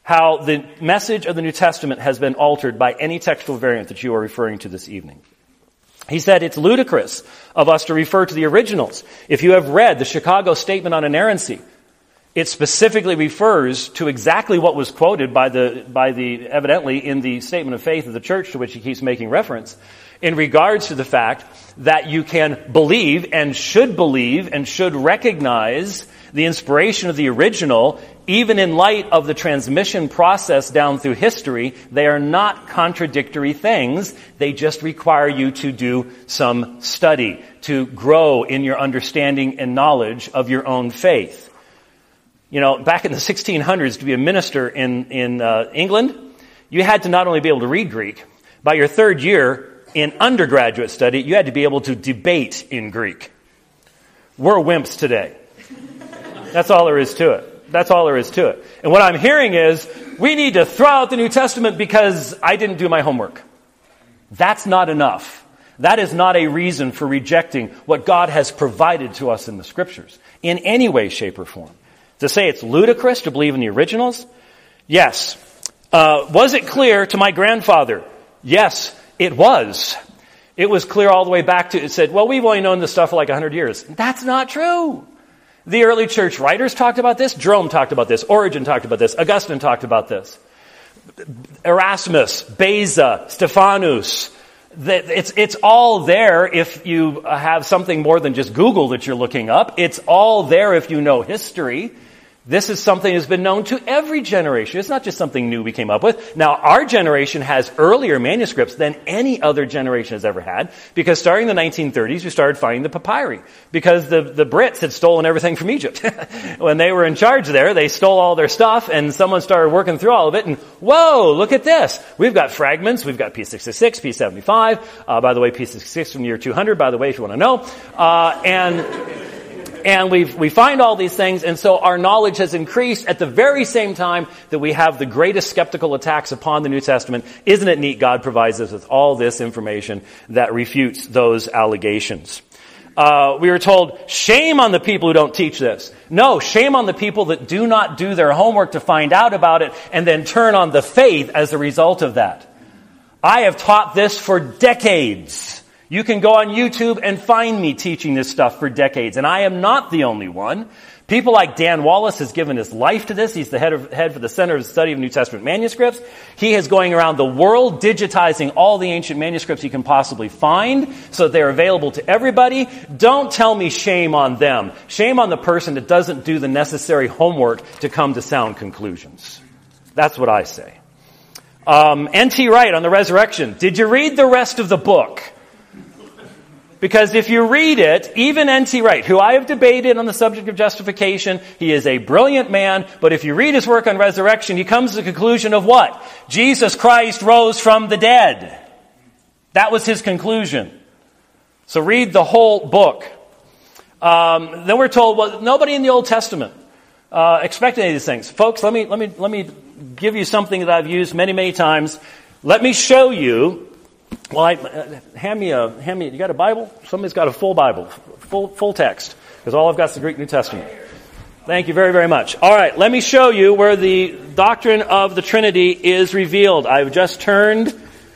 how the message of the New Testament has been altered by any textual variant that you are referring to this evening. He said it's ludicrous of us to refer to the originals. If you have read the Chicago Statement on Inerrancy, it specifically refers to exactly what was quoted by the, by the, evidently in the statement of faith of the church to which he keeps making reference, in regards to the fact that you can believe and should believe and should recognize the inspiration of the original, even in light of the transmission process down through history. They are not contradictory things. They just require you to do some study, to grow in your understanding and knowledge of your own faith. You know, back in the sixteen hundreds, to be a minister in, in uh, England, you had to not only be able to read Greek, by your third year in undergraduate study, you had to be able to debate in Greek. We're wimps today. That's all there is to it. That's all there is to it. And what I'm hearing is, we need to throw out the New Testament because I didn't do my homework. That's not enough. That is not a reason for rejecting what God has provided to us in the Scriptures, in any way, shape, or form. To say it's ludicrous to believe in the originals? Yes. Uh, was it clear to my grandfather? Yes, it was. It was clear all the way back to, it said, well, we've only known this stuff for like one hundred years. That's not true. The early church writers talked about this. Jerome talked about this. Origen talked about this. Augustine talked about this. Erasmus, Beza, Stephanus. It's, it's all there if you have something more than just Google that you're looking up. It's all there if you know history. This is something that's been known to every generation. It's not just something new we came up with. Now, our generation has earlier manuscripts than any other generation has ever had, because starting in the nineteen thirties, we started finding the papyri, because the, the Brits had stolen everything from Egypt. When they were in charge there, they stole all their stuff, and someone started working through all of it, and whoa, look at this. We've got fragments. We've got P sixty-six, P seventy-five. Uh, by the way, P sixty-six from the year two hundred, by the way, if you want to know. Uh, and... And we we find all these things, and so our knowledge has increased at the very same time that we have the greatest skeptical attacks upon the New Testament. Isn't it neat God provides us with all this information that refutes those allegations? Uh, we were told, shame on the people who don't teach this. No, shame on the people that do not do their homework to find out about it and then turn on the faith as a result of that. I have taught this for decades. You can go on YouTube and find me teaching this stuff for decades, and I am not the only one. People like Dan Wallace has given his life to this. He's the head, of, head for the Center of Study of New Testament Manuscripts. He is going around the world digitizing all the ancient manuscripts he can possibly find so that they're available to everybody. Don't tell me shame on them. Shame on the person that doesn't do the necessary homework to come to sound conclusions. That's what I say. Um, N T Wright on the resurrection. Did you read the rest of the book? Because if you read it, even N T Wright, who I have debated on the subject of justification, he is a brilliant man, but if you read his work on resurrection, he comes to the conclusion of what? Jesus Christ rose from the dead. That was his conclusion. So read the whole book. Um, then we're told, well, nobody in the Old Testament uh, expected any of these things. Folks, let me, let me, let me give you something that I've used many, many times. Let me show you. Well, I, uh, hand me a, hand me, you got a Bible? Somebody's got a full Bible, full, full text, because all I've got is the Greek New Testament. Thank you very, very much. All right, let me show you where the doctrine of the Trinity is revealed. I've just turned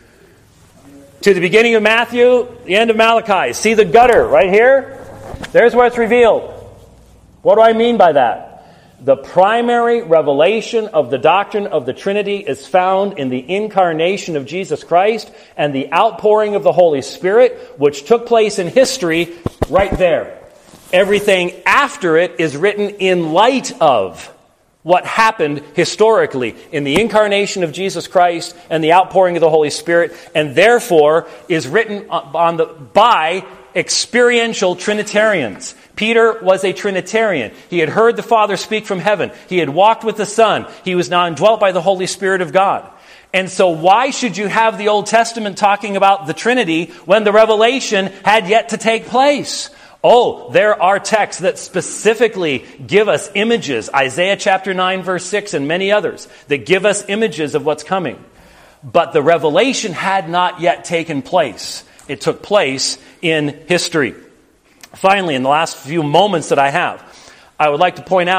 to the beginning of Matthew, the end of Malachi. See the gutter right here? There's where it's revealed. What do I mean by that? The primary revelation of the doctrine of the Trinity is found in the incarnation of Jesus Christ and the outpouring of the Holy Spirit, which took place in history right there. Everything after it is written in light of what happened historically in the incarnation of Jesus Christ and the outpouring of the Holy Spirit, and therefore is written on the by experiential Trinitarians. Peter was a Trinitarian. He had heard the Father speak from heaven. He had walked with the Son. He was now indwelt by the Holy Spirit of God. And so why should you have the Old Testament talking about the Trinity when the revelation had yet to take place? Oh, there are texts that specifically give us images. Isaiah chapter nine, verse six, and many others that give us images of what's coming. But the revelation had not yet taken place. It took place in history. Finally, in the last few moments that I have, I would like to point out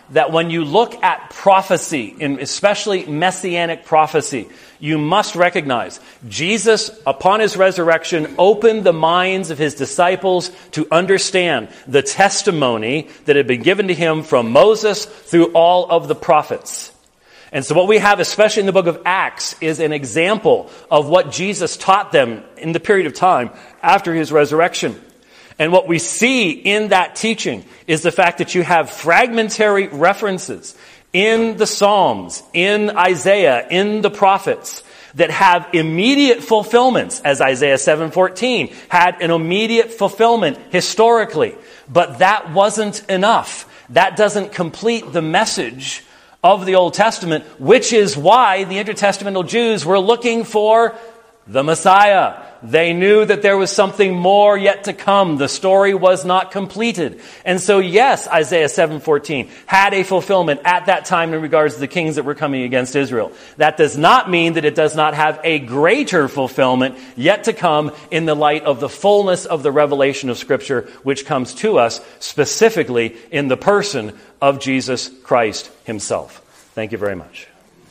that when you look at prophecy, and especially messianic prophecy, you must recognize Jesus, upon his resurrection, opened the minds of his disciples to understand the testimony that had been given to him from Moses through all of the prophets. And so what we have, especially in the book of Acts, is an example of what Jesus taught them in the period of time after his resurrection. And what we see in that teaching is the fact that you have fragmentary references in the Psalms, in Isaiah, in the prophets, that have immediate fulfillments, as Isaiah seven fourteen had an immediate fulfillment historically. But that wasn't enough. That doesn't complete the message of the Old Testament, which is why the intertestamental Jews were looking for the Messiah. They knew that there was something more yet to come. The story was not completed. And so, yes, Isaiah seven fourteen had a fulfillment at that time in regards to the kings that were coming against Israel. That does not mean that it does not have a greater fulfillment yet to come in the light of the fullness of the revelation of Scripture, which comes to us specifically in the person of Jesus Christ himself. Thank you very much.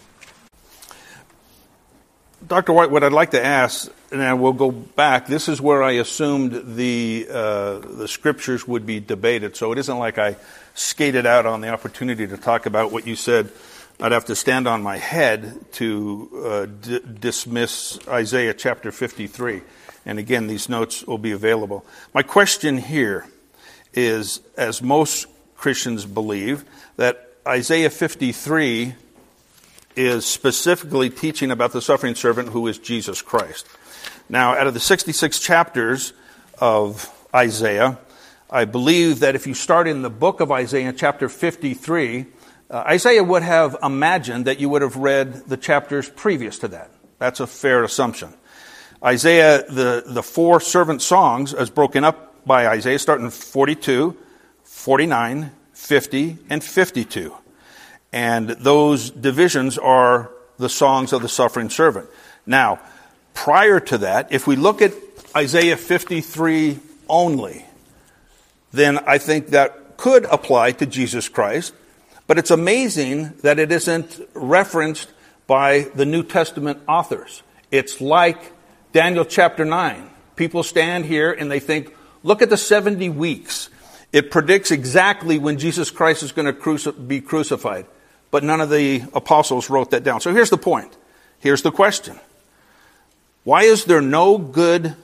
Doctor White, what I'd like to ask, and I will go back, this is where I assumed the uh, the scriptures would be debated, so it isn't like I skated out on the opportunity to talk about what you said. I'd have to stand on my head to uh, d- dismiss Isaiah chapter fifty-three. And again, these notes will be available. My question here is, as most Christians believe, that Isaiah fifty-three is specifically teaching about the suffering servant who is Jesus Christ. Now, out of the sixty-six chapters of Isaiah, I believe that if you start in the book of Isaiah, chapter fifty-three, uh, Isaiah would have imagined that you would have read the chapters previous to that. That's a fair assumption. Isaiah, the, the four servant songs, as broken up by Isaiah, start in forty-two, forty-nine, fifty, and fifty-two. And those divisions are the songs of the suffering servant. Now, prior to that, if we look at Isaiah fifty-three only, then I think that could apply to Jesus Christ. But it's amazing that it isn't referenced by the New Testament authors. It's like Daniel chapter nine. People stand here and they think, look at the seventy weeks. It predicts exactly when Jesus Christ is going to cruci- be crucified. But none of the apostles wrote that down. So here's the point. Here's the question. Why is there no good,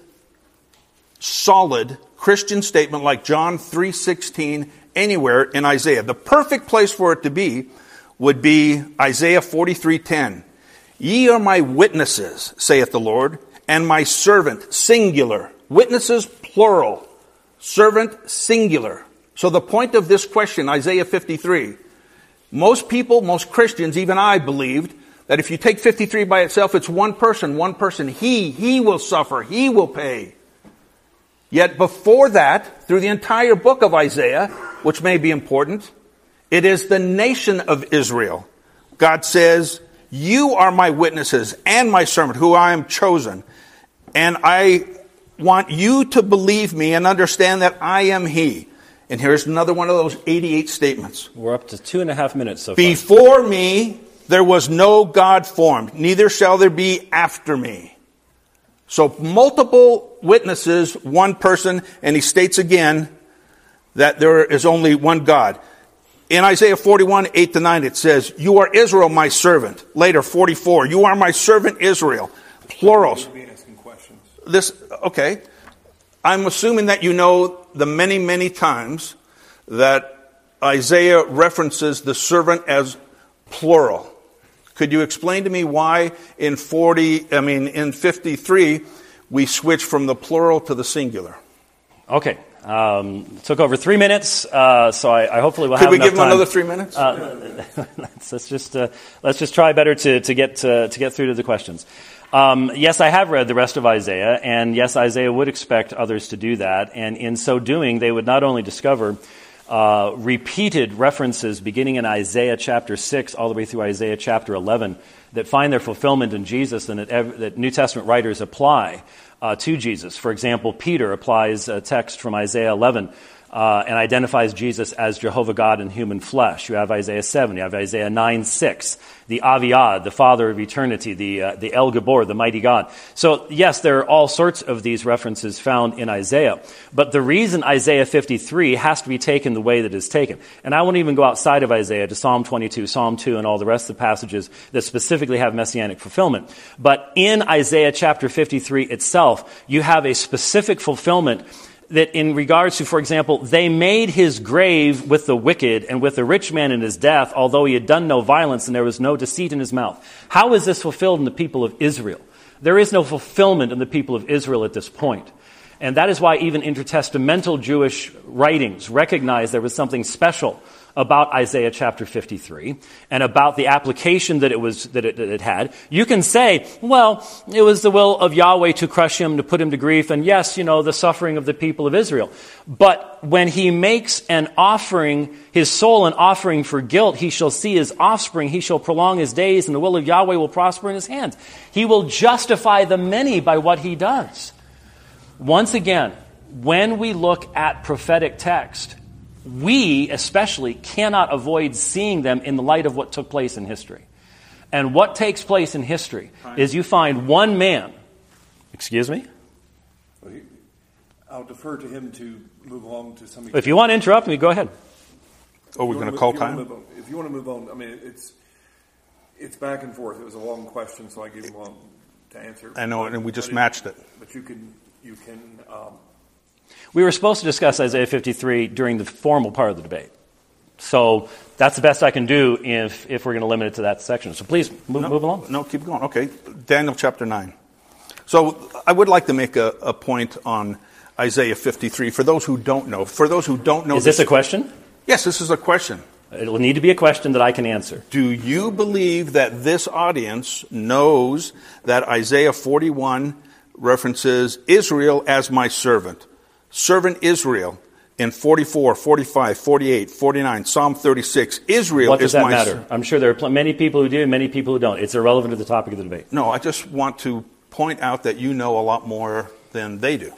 solid Christian statement like John three sixteen anywhere in Isaiah? The perfect place for it to be would be Isaiah forty-three ten. Ye are my witnesses, saith the Lord, and my servant, singular. Witnesses, plural. Servant, singular. So the point of this question, Isaiah fifty-three, most people, most Christians, even I believed that if you take fifty-three by itself, it's one person, one person. He, he will suffer. He will pay. Yet before that, through the entire book of Isaiah, which may be important, it is the nation of Israel. God says, you are my witnesses and my servant, who I am chosen. And I want you to believe me and understand that I am he. And here's another one of those eighty-eight statements. We're up to two and a half minutes so far. Before me, there was no God formed, neither shall there be after me. So multiple witnesses, one person, and he states again that there is only one God. In Isaiah forty-one, eight to nine, it says, you are Israel, my servant. Later, forty-four, you are my servant Israel. Plurals. This, okay. I'm assuming that you know the many, many times that Isaiah references the servant as plural. Could you explain to me why in forty, I mean in fifty-three, we switch from the plural to the singular? Okay. Um, it took over three minutes, uh, so I, I hopefully will Could have we enough give him time. another three minutes? Uh, let's, let's just uh, let's just try better to to get uh, to get through to the questions. Um, yes, I have read the rest of Isaiah, and yes, Isaiah would expect others to do that, and in so doing, they would not only discover uh, repeated references beginning in Isaiah chapter six all the way through Isaiah chapter eleven that find their fulfillment in Jesus and that, ev- that New Testament writers apply uh, to Jesus. For example, Peter applies a text from Isaiah eleven uh, and identifies Jesus as Jehovah God in human flesh. You have Isaiah seven, you have Isaiah nine six, the Aviad, the Father of eternity, the uh, the El Gabor, the mighty God. So yes, there are all sorts of these references found in Isaiah, but the reason Isaiah fifty-three has to be taken the way that it's taken, and I won't even go outside of Isaiah to Psalm twenty-two, Psalm two, and all the rest of the passages that specifically have messianic fulfillment. But in Isaiah chapter fifty-three itself, you have a specific fulfillment that in regards to, for example, they made his grave with the wicked and with the rich man in his death, although he had done no violence and there was no deceit in his mouth. How is this fulfilled in the people of Israel? There is no fulfillment in the people of Israel at this point. And that is why even intertestamental Jewish writings recognize there was something special about Isaiah chapter fifty-three and about the application that it was that it, that it had. You can say, well, it was the will of Yahweh to crush him, to put him to grief, and yes, you know, the suffering of the people of Israel. But when he makes an offering, his soul an offering for guilt, he shall see his offspring, he shall prolong his days, and the will of Yahweh will prosper in his hands. He will justify the many by what he does. Once again, when we look at prophetic text, we especially cannot avoid seeing them in the light of what took place in history. And what takes place in history is you find one man. Excuse me? Well, he, I'll defer to him to move on to some. If you want to interrupt me, go ahead. Oh, we're going to call time? If you want to move on, I mean, it's it's back and forth. It was a long question, so I gave him long to answer. I know, and we just but matched it. But you can you can. Um, We were supposed to discuss Isaiah fifty-three during the formal part of the debate. So that's the best I can do if, if we're going to limit it to that section. So please, move, no, move along. No, keep going. Okay, Daniel chapter nine. So I would like to make a, a point on Isaiah fifty-three for those who don't know. For those who don't know... Is this, this a question? Yes, this is a question. It will need to be a question that I can answer. Do you believe that this audience knows that Isaiah forty-one references Israel as my servant? Servant Israel in forty-four, forty-five, forty-eight, forty-nine, Psalm thirty-six. Israel what does is that my matter? servant. I'm sure there are pl- many people who do and many people who don't. It's irrelevant to the topic of the debate. No, I just want to point out that you know a lot more than they do.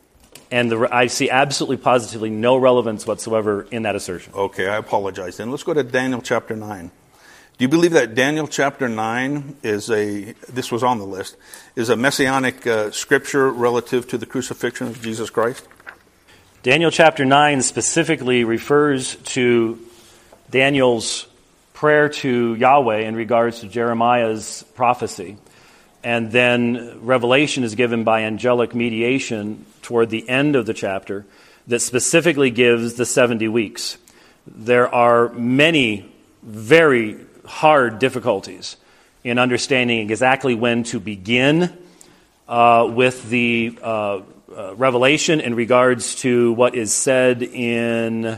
And the, I see absolutely positively no relevance whatsoever in that assertion. Okay, I apologize then. Let's go to Daniel chapter nine. Do you believe that Daniel chapter nine is a, this was on the list, is a messianic uh, scripture relative to the crucifixion of Jesus Christ? Daniel chapter nine specifically refers to Daniel's prayer to Yahweh in regards to Jeremiah's prophecy. And then revelation is given by angelic mediation toward the end of the chapter that specifically gives the seventy weeks. There are many very hard difficulties in understanding exactly when to begin uh, with the uh, uh, revelation in regards to what is said in,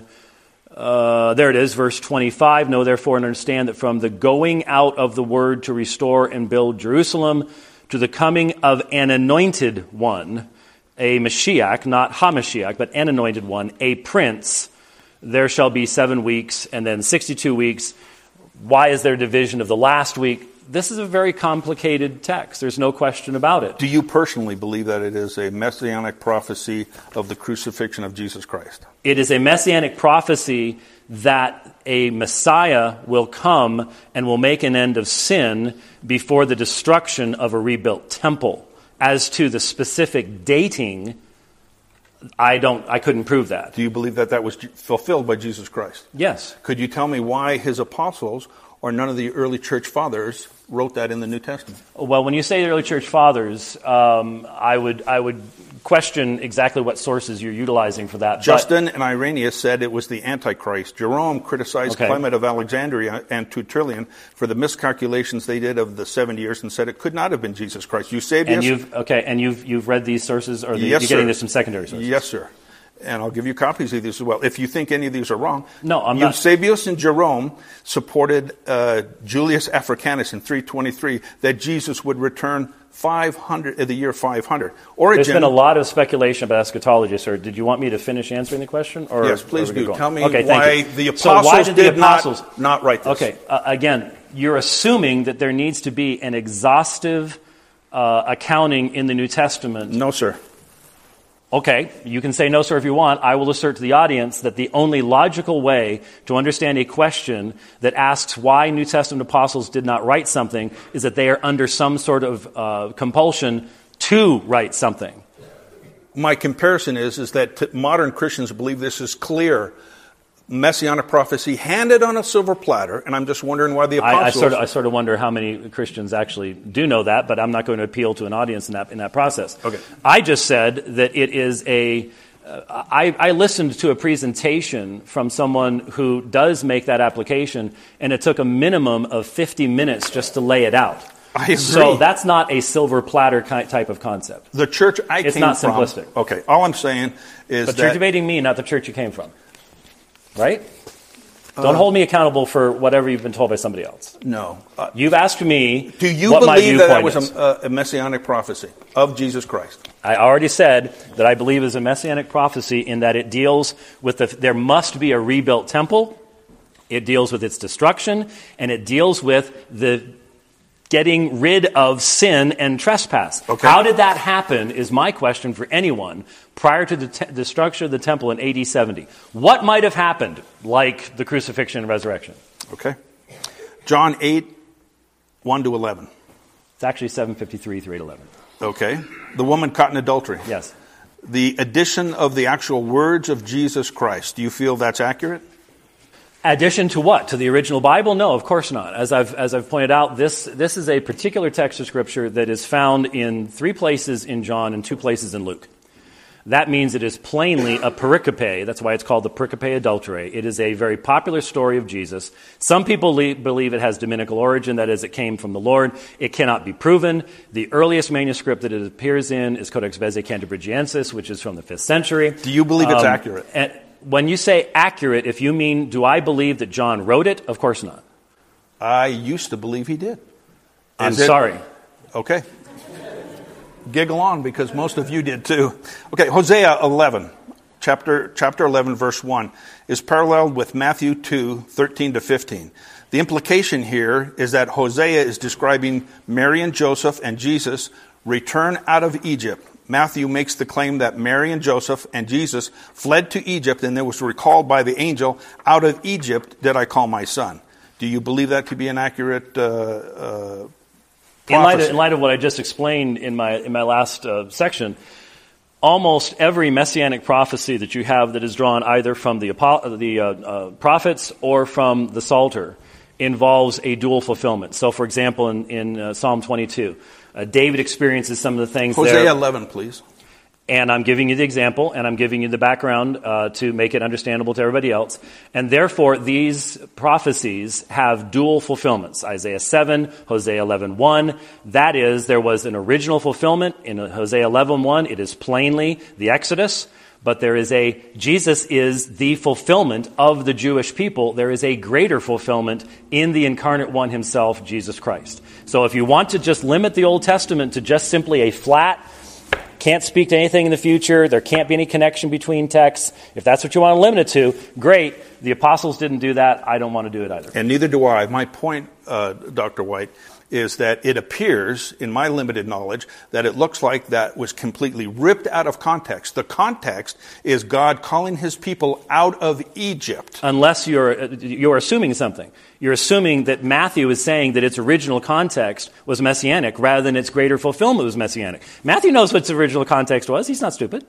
uh, there it is, verse twenty-five. Know therefore and understand that from the going out of the word to restore and build Jerusalem to the coming of an anointed one, a Mashiach, not HaMashiach, but an anointed one, a prince, there shall be seven weeks and then sixty-two weeks. Why is there division of the last week? This is a very complicated text. There's no question about it. Do you personally believe that it is a messianic prophecy of the crucifixion of Jesus Christ? It is a messianic prophecy that a Messiah will come and will make an end of sin before the destruction of a rebuilt temple. As to the specific dating, I don't. I couldn't prove that. Do you believe that that was fulfilled by Jesus Christ? Yes. Could you tell me why his apostles or none of the early church fathers wrote that in the New Testament? Well, when you say the early church fathers, um, I would I would question exactly what sources you're utilizing for that. Justin but, and Irenaeus said it was the Antichrist. Jerome criticized okay. Clement of Alexandria and Tertullian for the miscalculations they did of the seventy years and said it could not have been Jesus Christ. Eusebius. And you've okay, and you've you've read these sources, or the, yes, you're getting sir. this from secondary sources? Yes, sir. And I'll give you copies of these as well. If you think any of these are wrong. No, I'm not. Eusebius and Jerome supported uh, Julius Africanus in three twenty-three that Jesus would return five hundred, uh, the year five hundred. Origin, There's been a lot of speculation about eschatology, sir. Did you want me to finish answering the question? Or yes, please do. Tell me okay, why thank you. the apostles so why did, did the apostles, not, not write this. Okay, uh, again, you're assuming that there needs to be an exhaustive uh, accounting in the New Testament. No, sir. Okay, you can say no, sir, if you want. I will assert to the audience that the only logical way to understand a question that asks why New Testament apostles did not write something is that they are under some sort of uh, compulsion to write something. My comparison is, is that t- modern Christians believe this is clear messianic prophecy handed on a silver platter, and I'm just wondering why the apostles... I, I, sort of, I sort of wonder how many Christians actually do know that, but I'm not going to appeal to an audience in that in that process. Okay. I just said that it is a... Uh, I, I listened to a presentation from someone who does make that application, and it took a minimum of fifty minutes just to lay it out. I agree. So that's not a silver platter ki- type of concept. The church I it's came not from... simplistic. Okay, all I'm saying is but that... you're debating me, not the church you came from. Right? Don't uh, hold me accountable for whatever you've been told by somebody else. No. Uh, You've asked me do you what my believe that that viewpoint was a, a messianic prophecy of Jesus Christ? I already said that I believe is a messianic prophecy in that it deals with the, there must be a rebuilt temple, it deals with its destruction, and it deals with the getting rid of sin and trespass. Okay. How did that happen is my question for anyone prior to the te- destruction of the temple in A D seventy. What might have happened like the crucifixion and resurrection? Okay. John eight, one to eleven. It's actually seven fifty-three through eight eleven. Okay. The woman caught in adultery. Yes. The addition of the actual words of Jesus Christ. Do you feel that's accurate? Addition to what? To the original Bible? No, of course not. As I've as I've pointed out, this this is a particular text of Scripture that is found in three places in John and two places in Luke. That means it is plainly a pericope. That's why it's called the pericope adulterae. It is a very popular story of Jesus. Some people le- believe it has dominical origin, that is, it came from the Lord. It cannot be proven. The earliest manuscript that it appears in is Codex Bezae Cantabrigiensis, which is from the fifth century. Do you believe it's um, accurate? And when you say accurate, if you mean, do I believe that John wrote it? Of course not. I used to believe he did. I'm Is it- sorry. Okay. Giggle on, because most of you did too. Okay, Hosea eleven, chapter chapter eleven, verse one, is paralleled with Matthew two, thirteen to fifteen. The implication here is that Hosea is describing Mary and Joseph and Jesus' return out of Egypt. Matthew makes the claim that Mary and Joseph and Jesus fled to Egypt, and they was recalled by the angel, "Out of Egypt did I call my son." Do you believe that to be an accurate uh, uh In light, of, in light of what I just explained in my in my last uh, section, almost every messianic prophecy that you have that is drawn either from the, the uh, uh, prophets or from the Psalter involves a dual fulfillment. So, for example, in, in uh, Psalm twenty-two, uh, David experiences some of the things Hosea there. eleven, please. And I'm giving you the example, and I'm giving you the background uh, to make it understandable to everybody else. And therefore, these prophecies have dual fulfillments. Isaiah seven, Hosea eleven one. That is, there was an original fulfillment in Hosea eleven one. It is plainly the Exodus. But there is a, Jesus is the fulfillment of the Jewish people. There is a greater fulfillment in the incarnate one himself, Jesus Christ. So if you want to just limit the Old Testament to just simply a flat, can't speak to anything in the future, there can't be any connection between texts, if that's what you want to limit it to, great. The apostles didn't do that. I don't want to do it either. And neither do I. My point, uh, Doctor White, is that it appears, in my limited knowledge, that it looks like that was completely ripped out of context. The context is God calling his people out of Egypt. Unless you're you're assuming something. You're assuming that Matthew is saying that its original context was messianic rather than its greater fulfillment was messianic. Matthew knows what its original context was. He's not stupid.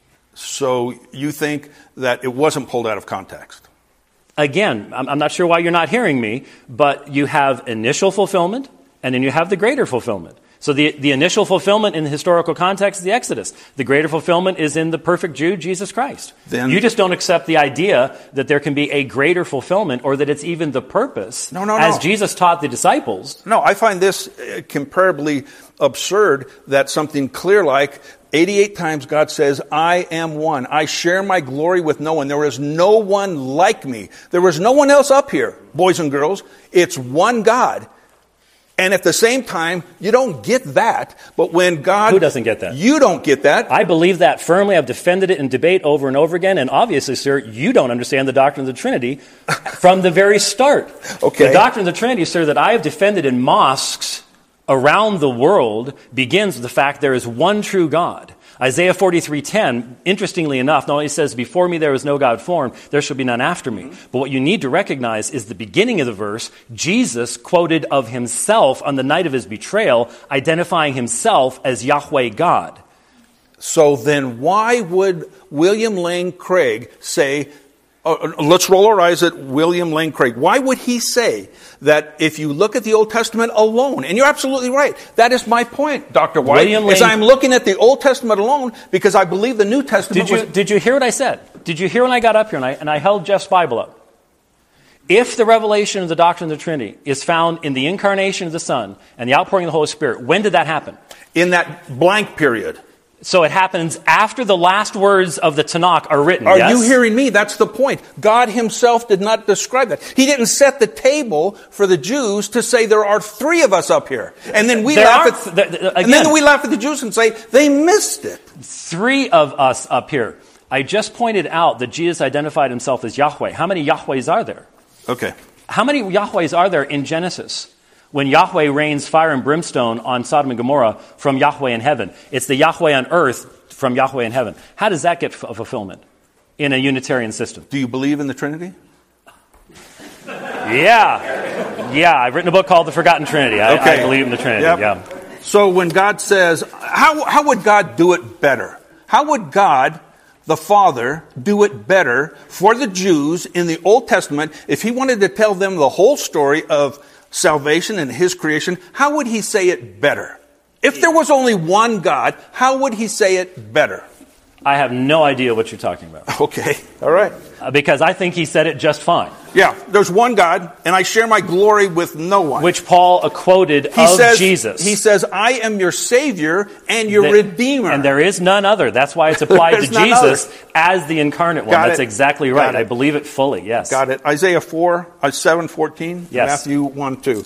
So you think that it wasn't pulled out of context? Again, I'm, I'm not sure why you're not hearing me, but you have initial fulfillment, and then you have the greater fulfillment. So the, the initial fulfillment in the historical context is the Exodus. The greater fulfillment is in the perfect Jew, Jesus Christ. Then, you just don't accept the idea that there can be a greater fulfillment or that it's even the purpose, no, no, as no. Jesus taught the disciples. No, I find this comparably absurd that something clear like eighty-eight times God says, I am one. I share my glory with no one. There is no one like me. There is no one else up here, boys and girls. It's one God. And at the same time, you don't get that. But when God... Who doesn't get that? You don't get that. I believe that firmly. I've defended it in debate over and over again. And obviously, sir, you don't understand the doctrine of the Trinity from the very start. Okay. The doctrine of the Trinity, sir, that I have defended in mosques around the world begins with the fact there is one true God. Isaiah forty-three ten, interestingly enough, not only says, before me there was no God formed, there shall be none after me. But what you need to recognize is the beginning of the verse, Jesus quoted of himself on the night of his betrayal, identifying himself as Yahweh God. So then why would William Lane Craig say, uh, let's roll our eyes at William Lane Craig. Why would he say that if you look at the Old Testament alone, and you're absolutely right, that is my point, Doctor White, William is Lane- I'm looking at the Old Testament alone because I believe the New Testament Did you, was... did you hear what I said? Did you hear when I got up here and I, and I held Jeff's Bible up? If the revelation of the doctrine of the Trinity is found in the incarnation of the Son and the outpouring of the Holy Spirit, when did that happen? In that blank period. So it happens after the last words of the Tanakh are written, Are yes? you hearing me? That's the point. God himself did not describe that. He didn't set the table for the Jews to say there are three of us up here. And then we There laugh are- at th- th- and again- then we laugh at the Jews and say they missed it. Three of us up here. I just pointed out that Jesus identified himself as Yahweh. How many Yahwehs are there? Okay. How many Yahwehs are there in Genesis? When Yahweh rains fire and brimstone on Sodom and Gomorrah from Yahweh in heaven. It's the Yahweh on earth from Yahweh in heaven. How does that get f- fulfillment in a Unitarian system? Do you believe in the Trinity? Yeah. Yeah, I've written a book called The Forgotten Trinity. I, Okay. I believe in the Trinity, Yep. yeah. So when God says, how, how would God do it better? How would God, the Father, do it better for the Jews in the Old Testament if he wanted to tell them the whole story of salvation and his creation? How would he say it better? If there was only one God, how would he say it better? I have no idea what you're talking about. Okay, all right. Uh, because I think he said it just fine. Yeah, there's one God, and I share my glory with no one. Which Paul uh, quoted he of says, Jesus. He says, I am your Savior and your That- Redeemer. And there is none other. That's why it's applied to There's none Jesus other. as the incarnate one. Got That's it. exactly Got right. it. I believe it fully, yes. Got it. Isaiah four, uh, seven, fourteen, Yes. Matthew one, two,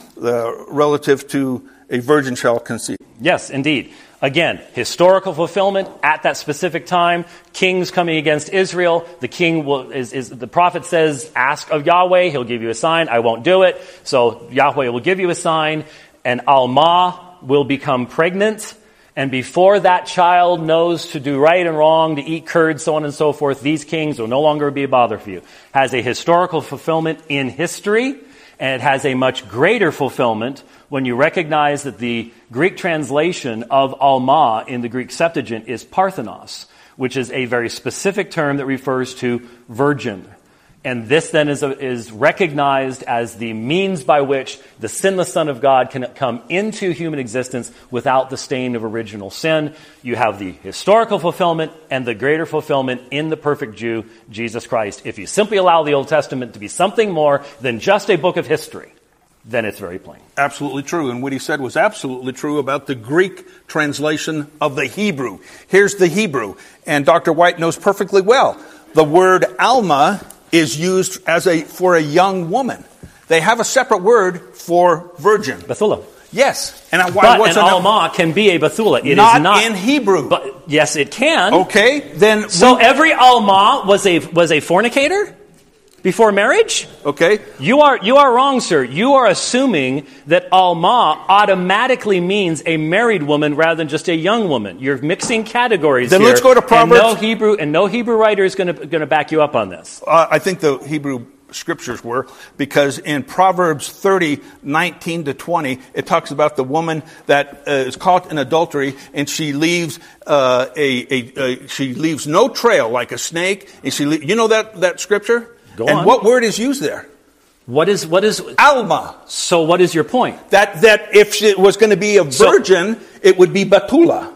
the relative to a virgin shall conceive. Yes, indeed. Again, historical fulfillment at that specific time. Kings coming against Israel. The king will, is, is, the prophet says, ask of Yahweh, he'll give you a sign. I won't do it. So Yahweh will give you a sign, and Alma will become pregnant. And before that child knows to do right and wrong, to eat curds, so on and so forth, these kings will no longer be a bother for you. Has a historical fulfillment in history, and it has a much greater fulfillment when you recognize that the Greek translation of Alma in the Greek Septuagint is Parthenos, which is a very specific term that refers to virgin. And this then is, a, is recognized as the means by which the sinless Son of God can come into human existence without the stain of original sin. You have the historical fulfillment and the greater fulfillment in the perfect Jew, Jesus Christ. If you simply allow the Old Testament to be something more than just a book of history, then it's very plain. Absolutely true. And what he said was absolutely true about the Greek translation of the Hebrew. Here's the Hebrew. And Doctor White knows perfectly well. The word Alma is used as a for a young woman. They have a separate word for virgin. Bethula. Yes. And why, But what's an an Alma can be a Bethula. It not, is not in Hebrew. But yes, it can. Okay, then So every Alma was a was a fornicator before marriage? okay. You are you are wrong, sir. You are assuming that Alma automatically means a married woman rather than just a young woman. You're mixing categories Then here. let's go to Proverbs. And no Hebrew and no Hebrew writer is going to going to back you up on this. Uh, I think the Hebrew scriptures were, because in Proverbs thirty, nineteen to twenty, it talks about the woman that uh, is caught in adultery, and she leaves uh, a, a, a she leaves no trail like a snake. And she, le- you know that that scripture. Go and on. what word is used there? What is what is Alma. so? What is your point? That that if it was going to be a virgin, it would be Betula.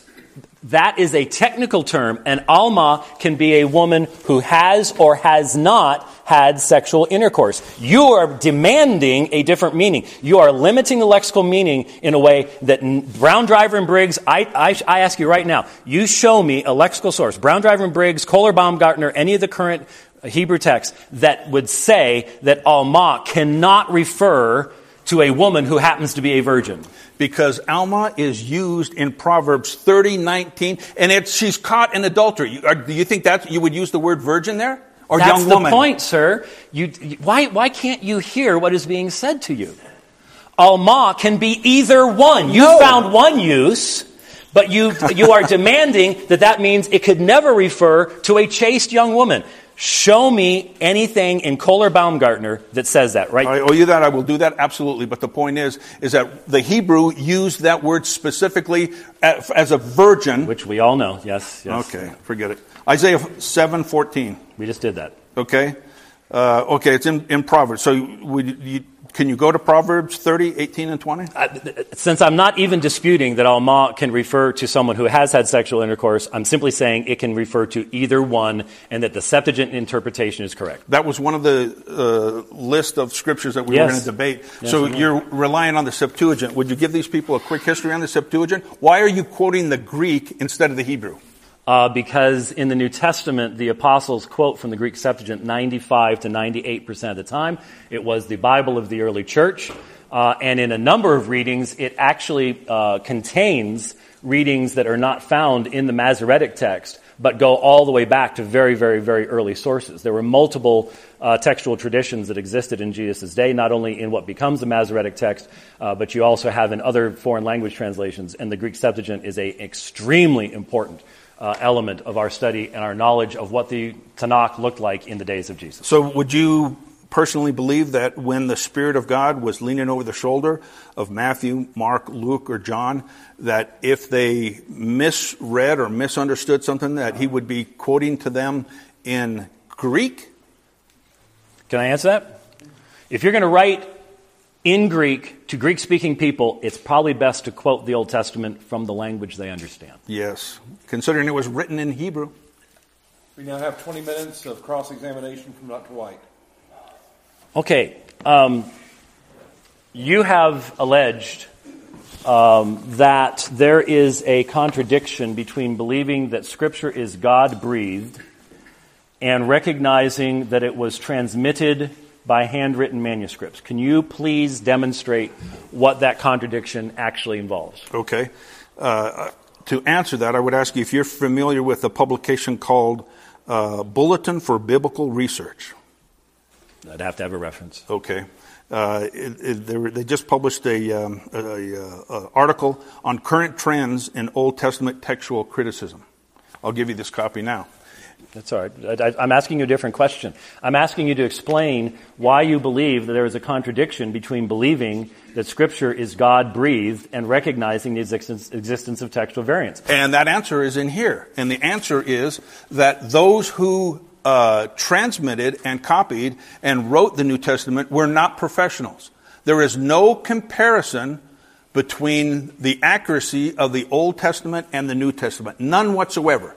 That is a technical term, and Alma can be a woman who has or has not had sexual intercourse. You are demanding a different meaning. You are limiting the lexical meaning in a way that Brown, Driver, and Briggs, I, I, I ask you right now, you show me a lexical source, Brown, Driver, and Briggs, Kohler, Baumgartner, any of the current Hebrew texts that would say that Alma cannot refer to a woman who happens to be a virgin. Because Alma is used in Proverbs thirty, nineteen, and it's she's caught in adultery. You, are, do you think that you would use the word virgin there? Or That's young the woman? point, sir. You, you- why, why can't you hear what is being said to you? Alma can be either one. You No. found one use, but you you are demanding that that means it could never refer to a chaste young woman. Show me anything in Kohler Baumgartner that says that, right? I owe you that. I will do that, absolutely. But the point is, is that the Hebrew used that word specifically as, as a virgin. Which we all know, yes, yes. Okay, forget it. Isaiah seven fourteen. We just did that. Okay, uh, okay, it's in, in Proverbs. So would you, can you go to Proverbs thirty, eighteen, and twenty? Uh, since I'm not even disputing that Alma can refer to someone who has had sexual intercourse, I'm simply saying it can refer to either one, and that the Septuagint interpretation is correct. That was one of the uh, list of scriptures that we Yes. were going to debate. Yes, so I know. you're relying on the Septuagint. Would you give these people a quick history on the Septuagint? Why are you quoting the Greek instead of the Hebrew? Uh, because in the New Testament, the apostles quote from the Greek Septuagint ninety-five to ninety-eight percent of the time. It was the Bible of the early church. Uh, and in a number of readings, it actually uh, contains readings that are not found in the Masoretic text, but go all the way back to very, very, very early sources. There were multiple uh, textual traditions that existed in Jesus' day, not only in what becomes the Masoretic text, uh, but you also have in other foreign language translations. And the Greek Septuagint is a extremely important Uh, element of our study and our knowledge of what the Tanakh looked like in the days of Jesus. So would you personally believe that when the Spirit of God was leaning over the shoulder of Matthew, Mark, Luke, or John, that if they misread or misunderstood something, that he would be quoting to them in Greek? Can I answer that? If you're going to write in Greek to Greek-speaking people, it's probably best to quote the Old Testament from the language they understand. Yes, considering it was written in Hebrew. We now have twenty minutes of cross-examination from Doctor White. Okay, um, you have alleged um, that there is a contradiction between believing that Scripture is God-breathed and recognizing that it was transmitted by handwritten manuscripts. Can you please demonstrate what that contradiction actually involves? Okay. Uh, to answer that, I would ask you if you're familiar with a publication called uh, Bulletin for Biblical Research. I'd have to have a reference. Okay. Uh, it, it, they, were, they just published a, um, a, a, a article on current trends in Old Testament textual criticism. I'll give you this copy now. That's all right. I, I, I'm asking you a different question. I'm asking you to explain why you believe that there is a contradiction between believing that Scripture is God-breathed and recognizing the existence, existence of textual variants. And that answer is in here. And the answer is that those who uh, transmitted and copied and wrote the New Testament were not professionals. There is no comparison between the accuracy of the Old Testament and the New Testament. None whatsoever.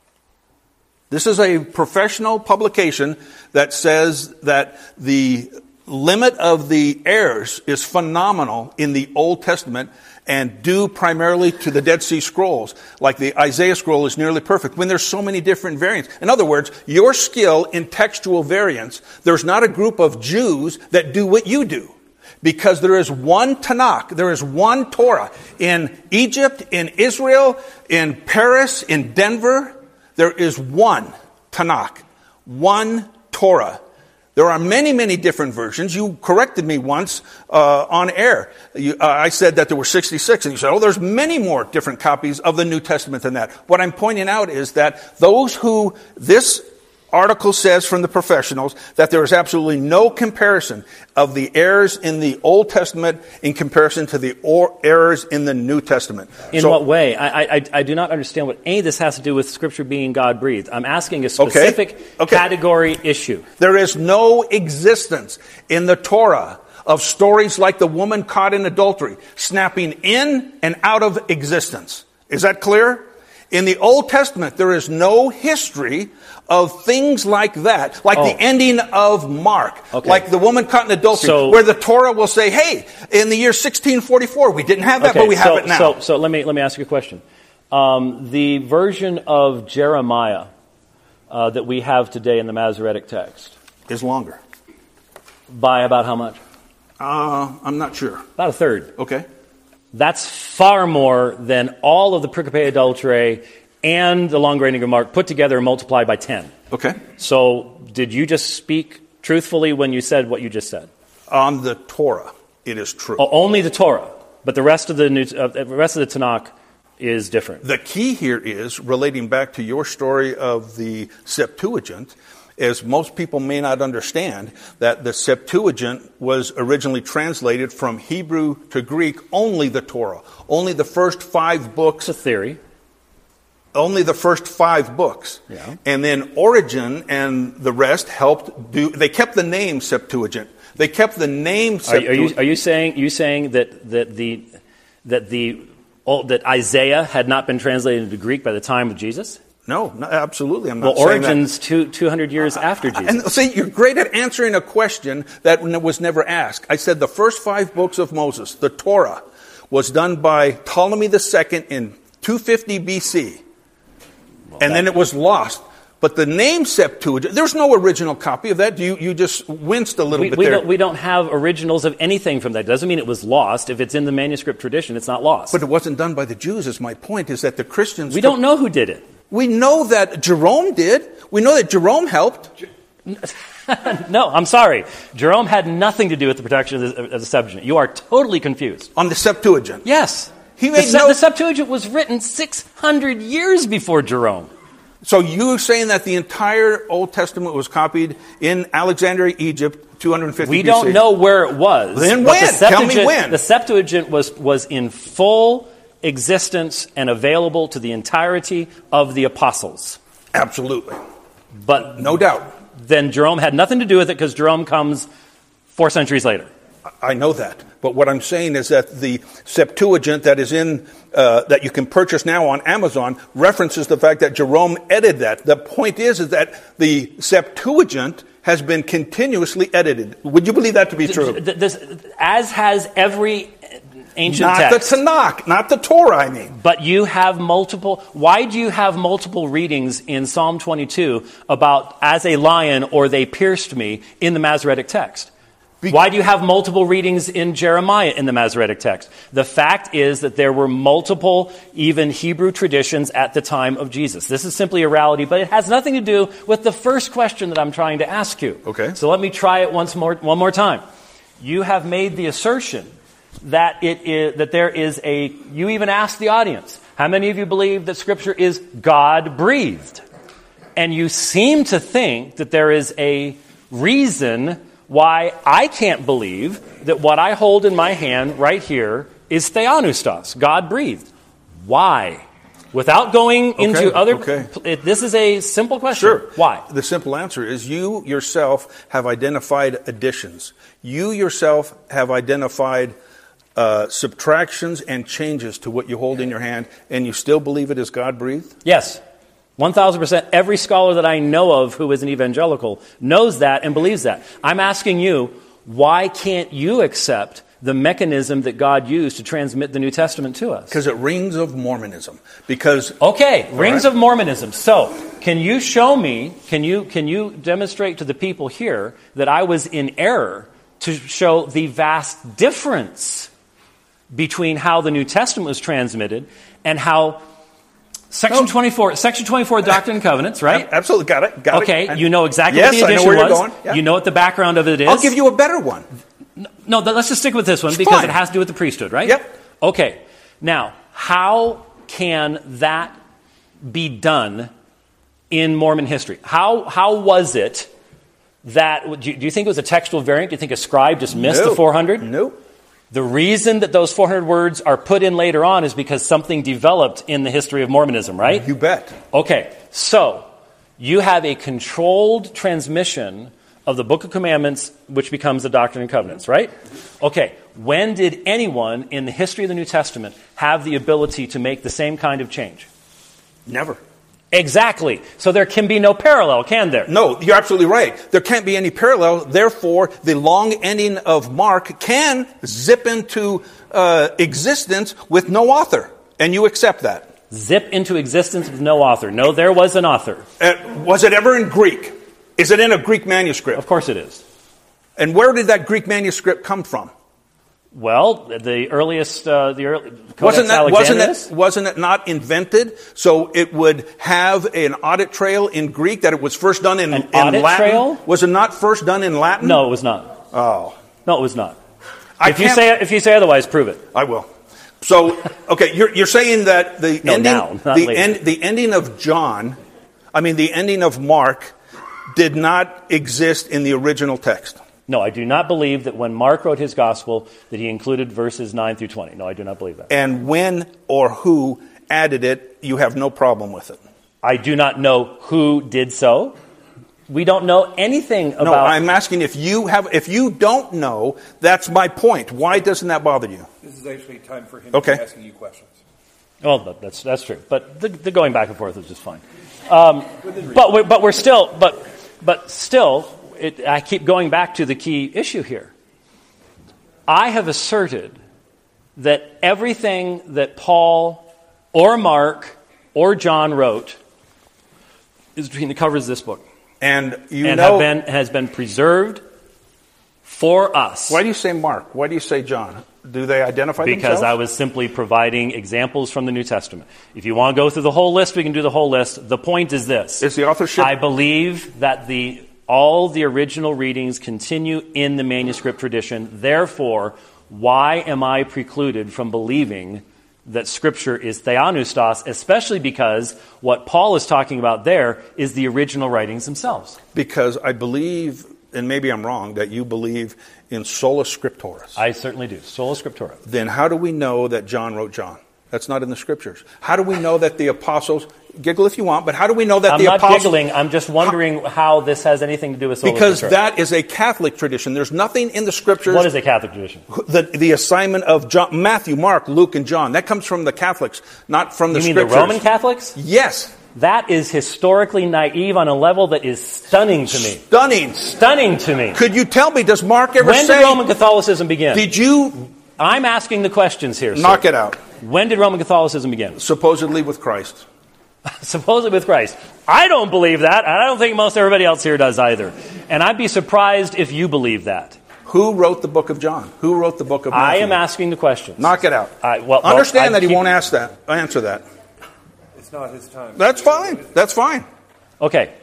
This is a professional publication that says that the limit of the errors is phenomenal in the Old Testament and due primarily to the Dead Sea Scrolls. Like the Isaiah scroll is nearly perfect when there's so many different variants. In other words, your skill in textual variants, there's not a group of Jews that do what you do. Because there is one Tanakh, there is one Torah. In Egypt, in Israel, in Paris, in Denver, there is one Tanakh, one Torah. There are many, many different versions. You corrected me once uh, on air. You, uh, I said that there were sixty-six, and you said, oh, there's many more different copies of the New Testament than that. What I'm pointing out is that those who this article says from the professionals that there is absolutely no comparison of the errors in the Old Testament in comparison to the or- errors in the New Testament. In so, what way? I, I, I do not understand what any of this has to do with Scripture being God-breathed. I'm asking a specific okay. Okay. category issue. There is no existence in the Torah of stories like the woman caught in adultery, snapping in and out of existence. Is that clear? In the Old Testament, there is no history of things like that, like oh. the ending of Mark, okay. like the woman caught in adultery, so, where the Torah will say, hey, in the year sixteen forty-four, we didn't have that, okay, but we so, have it now. So, so let me let me ask you a question. Um, the version of Jeremiah uh, that we have today in the Masoretic text is longer. By about how much? Uh, I'm not sure. About a third. Okay. That's far more than all of the Pericope Adulterae and the long reigning of Mark put together and multiplied by ten. Okay. So did you just speak truthfully when you said what you just said? On the Torah. it is true. O- only the Torah, but the rest of the New, uh, the rest of the Tanakh is different. The key here is, relating back to your story of the Septuagint, is most people may not understand that the Septuagint was originally translated from Hebrew to Greek, only the Torah, only the first five books. It's a theory. Only the first five books. Yeah. And then Origen and the rest helped do, they kept the name Septuagint. They kept the name Are, Septuagint. are you are you saying you saying that that the that the oh, that Isaiah had not been translated into Greek by the time of Jesus? No, no, absolutely. I'm not Well, saying Origen's that. two two hundred years after Jesus. And see, you're great at answering a question that was never asked. I said the first five books of Moses, the Torah, was done by Ptolemy the Second in two fifty B C. Well, and then it was lost. But the name Septuagint, there's no original copy of that. You you just winced a little we, bit we there. Don't, we don't have originals of anything from that. Doesn't mean it was lost. If it's in the manuscript tradition, it's not lost. But it wasn't done by the Jews, is my point, is that the Christians... We took, don't know who did it. We know that Jerome did. We know that Jerome helped. No, I'm sorry. Jerome had nothing to do with the production of the, of the Septuagint. You are totally confused. On the Septuagint. Yes. He the, made Se- no... the Septuagint was written six hundred years before Jerome. So you're saying that the entire Old Testament was copied in Alexandria, Egypt, two hundred fifty We B C? don't know where it was. Then but when? The Tell me when. The Septuagint was, was in full existence and available to the entirety of the apostles. Absolutely. But No doubt. then Jerome had nothing to do with it because Jerome comes four centuries later. I know that. But what I'm saying is that the Septuagint that is in, uh, that you can purchase now on Amazon references the fact that Jerome edited that. The point is, is that the Septuagint has been continuously edited. Would you believe that to be true? Th- this, as has every ancient Not text. the Tanakh, not the Torah, I mean. But you have multiple, why do you have multiple readings in Psalm twenty-two about as a lion or they pierced me in the Masoretic text? Be- Why do you have multiple readings in Jeremiah in the Masoretic text? The fact is that there were multiple, even Hebrew traditions at the time of Jesus. This is simply a reality, but it has nothing to do with the first question that I'm trying to ask you. Okay. So let me try it once more, one more time. You have made the assertion that it is, that there is a, you even asked the audience, how many of you believe that Scripture is God-breathed? And you seem to think that there is a reason why I can't believe that what I hold in my hand right here is theopneustos, God-breathed. Why? Without going Okay, into other... okay. It, this is a simple question. Sure. Why? The simple answer is you yourself have identified additions. You yourself have identified uh, subtractions and changes to what you hold in your hand, and you still believe it is God-breathed? Yes. one thousand percent. Every scholar that I know of who is an evangelical knows that and believes that. I'm asking you, why can't you accept the mechanism that God used to transmit the New Testament to us? Because it rings of Mormonism. Because... Okay, rings right. of Mormonism. So, can you show me, can you can you demonstrate to the people here that I was in error to show the vast difference between how the New Testament was transmitted and how Section No. twenty-four, Section twenty-four, Doctrine and Covenants, right? Absolutely, got it. Got Okay, it. you know exactly yes, what the I know addition where you're was. going. Yeah. You know what the background of it is. I'll give you a better one. No, th- let's just stick with this one because Fine. it has to do with the priesthood, right? Yep. Okay. Now, how can that be done in Mormon history? How how was it that, do you, do you think it was a textual variant? Do you think a scribe just missed No. the four hundred? Nope. The reason that those four hundred words are put in later on is because something developed in the history of Mormonism, right? You bet. Okay, so you have a controlled transmission of the Book of Commandments, which becomes the Doctrine and Covenants, right? Okay, when did anyone in the history of the New Testament have the ability to make the same kind of change? Never. Exactly. So there can be no parallel, can there? No, you're absolutely right. There can't be any parallel. Therefore, the long ending of Mark can zip into uh, existence with no author. And you accept that. Zip into existence with no author. No, there was an author. Uh, was it ever in Greek? Is it in a Greek manuscript? Of course it is. And where did that Greek manuscript come from? Well, the earliest, uh, the early, Codex Wasn't that, wasn't, Alexandrinus? it, wasn't it not invented so it would have an audit trail in Greek that it was first done in, An in audit Latin? trail? Was it not first done in Latin? No, it was not. Oh. No, it was not. I if you can't- say if you say otherwise, prove it. I will. So, okay, you're, you're saying that the No, ending, now, not the, later. end, the ending of John, I mean, the ending of Mark, did not exist in the original text. No, I do not believe that when Mark wrote his gospel that he included verses nine through twenty. No, I do not believe that. And when or who added it, you have no problem with it. I do not know who did so. We don't know anything about... No, I'm asking if you have, if you don't know, that's my point. Why doesn't that bother you? This is actually time for him Okay. to be asking you questions. Well, that- that's that's true. But the, the going back and forth is just fine. Um, but we're, but we're still but but still, it, I keep going back to the key issue here. I have asserted that everything that Paul or Mark or John wrote is between the covers of this book, And you and know... have been has been preserved for us. Why do you say Mark? Why do you say John? Do they identify Because themselves? I was simply providing examples from the New Testament. If you want to go through the whole list, we can do the whole list. The point is this. Is the authorship... I believe that the all the original readings continue in the manuscript tradition. Therefore, why am I precluded from believing that Scripture is theopneustos, especially because what Paul is talking about there is the original writings themselves? Because I believe, and maybe I'm wrong, that you believe in sola scripturis. I certainly do. Sola Scriptura. Then how do we know that John wrote John? That's not in the Scriptures. How do we know that the apostles... Giggle if you want, but how do we know that I'm the not apostles... giggling. I'm just wondering how this has anything to do with Sola Because Scriptura. that is a Catholic tradition. There's nothing in the Scriptures... What is a Catholic tradition? The, the assignment of John, Matthew, Mark, Luke, and John. That comes from the Catholics, not from the You mean Scriptures. the Roman Catholics? Yes. That is historically naive on a level that is stunning to me. Stunning. Stunning to me. Could you tell me, does Mark ever When say... did Roman Catholicism begin? Did you... I'm asking the questions here, sir. Knock it out. When did Roman Catholicism begin? Supposedly with Christ. Supposedly with Christ. I don't believe that, and I don't think most everybody else here does either. And I'd be surprised if you believe that. Who wrote the book of John? Who wrote the book of Matthew? I am asking the questions. Knock it out. I, well, Understand well, I that he keep- won't ask that. Answer that. It's not his time. That's fine. That's fine. Okay.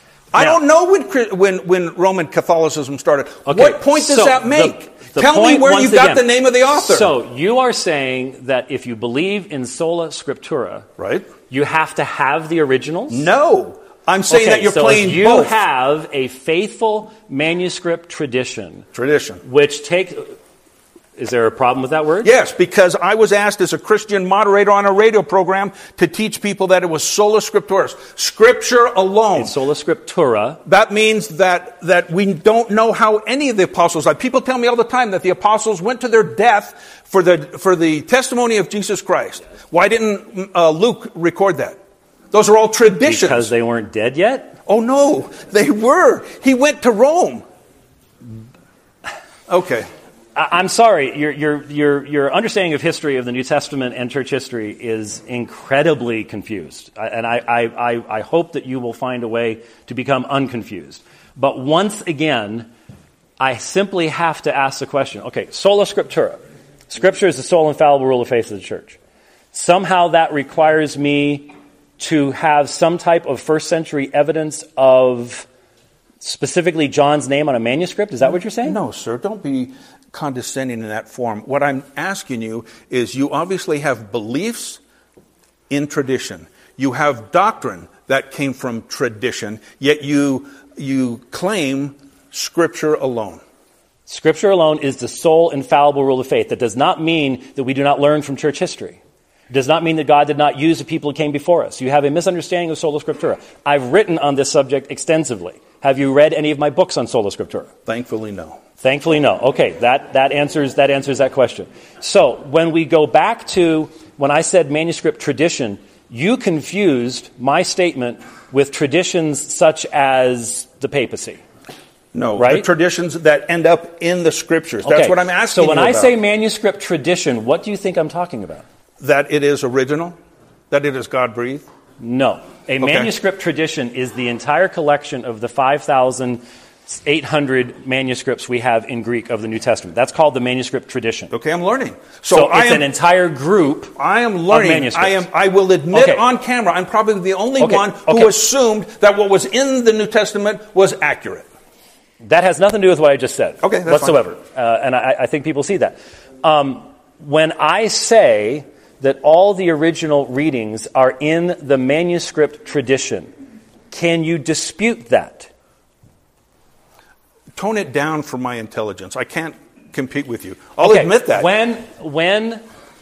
I Now- don't know when, Chri- when when Roman Catholicism started. Okay, What point does so that make? the- the Tell me point, where once you got again- the name of the author. So you are saying that if you believe in sola scriptura, Right? you have to have the originals? No. I'm saying Okay, that you're so playing if you both. have a faithful manuscript tradition, Tradition. which takes... Is there a problem with that word? Yes, because I was asked as a Christian moderator on a radio program to teach people that it was sola scripturis, Scripture alone. It's sola scriptura. That means that, that we don't know how any of the apostles died. People tell me all the time that the apostles went to their death for the, for the testimony of Jesus Christ. Why didn't uh, Luke record that? Those are all traditions. Because they weren't dead yet? Oh no, they were. He went to Rome. Okay. I- I'm sorry, your, your, your, your understanding of history of the New Testament and church history is incredibly confused. I- And I, I, I, I hope that you will find a way to become unconfused. But once again, I simply have to ask the question, okay, sola scriptura. Scripture is the sole infallible rule of faith of the church. Somehow that requires me to have some type of first century evidence of specifically John's name on a manuscript? Is that what you're saying? No, sir, don't be condescending in that form. What I'm asking you is you obviously have beliefs in tradition. You have doctrine that came from tradition, yet you you claim Scripture alone. Scripture alone is the sole infallible rule of faith. That does not mean that we do not learn from church history. It does not mean that God did not use the people who came before us. You have a misunderstanding of sola scriptura. I've written on this subject extensively. Have you read any of my books on sola scriptura? Thankfully, no. Thankfully, no. Okay, that, that answers that answers that question. So when we go back to when I said manuscript tradition, you confused my statement with traditions such as the papacy. No, Right? the traditions that end up in the Scriptures. That's Okay, what I'm asking So when you I about. say manuscript tradition, what do you think I'm talking about? That it is original? That it is God-breathed? No. A Okay. manuscript tradition is the entire collection of the five thousand eight hundred manuscripts we have in Greek of the New Testament. That's called the manuscript tradition. Okay, I'm learning. So, So, I it's am, an entire group. I am learning. manuscripts. I am. I will admit Okay. on camera, I'm probably the only Okay, one okay. who assumed that what was in the New Testament was accurate. That has nothing to do with what I just said. Okay, that's whatsoever. Uh, and I, I think people see that. Um, when I say that all the original readings are in the manuscript tradition, can you dispute that? Tone it down for my intelligence. I can't compete with you. I'll okay, admit that. When, when,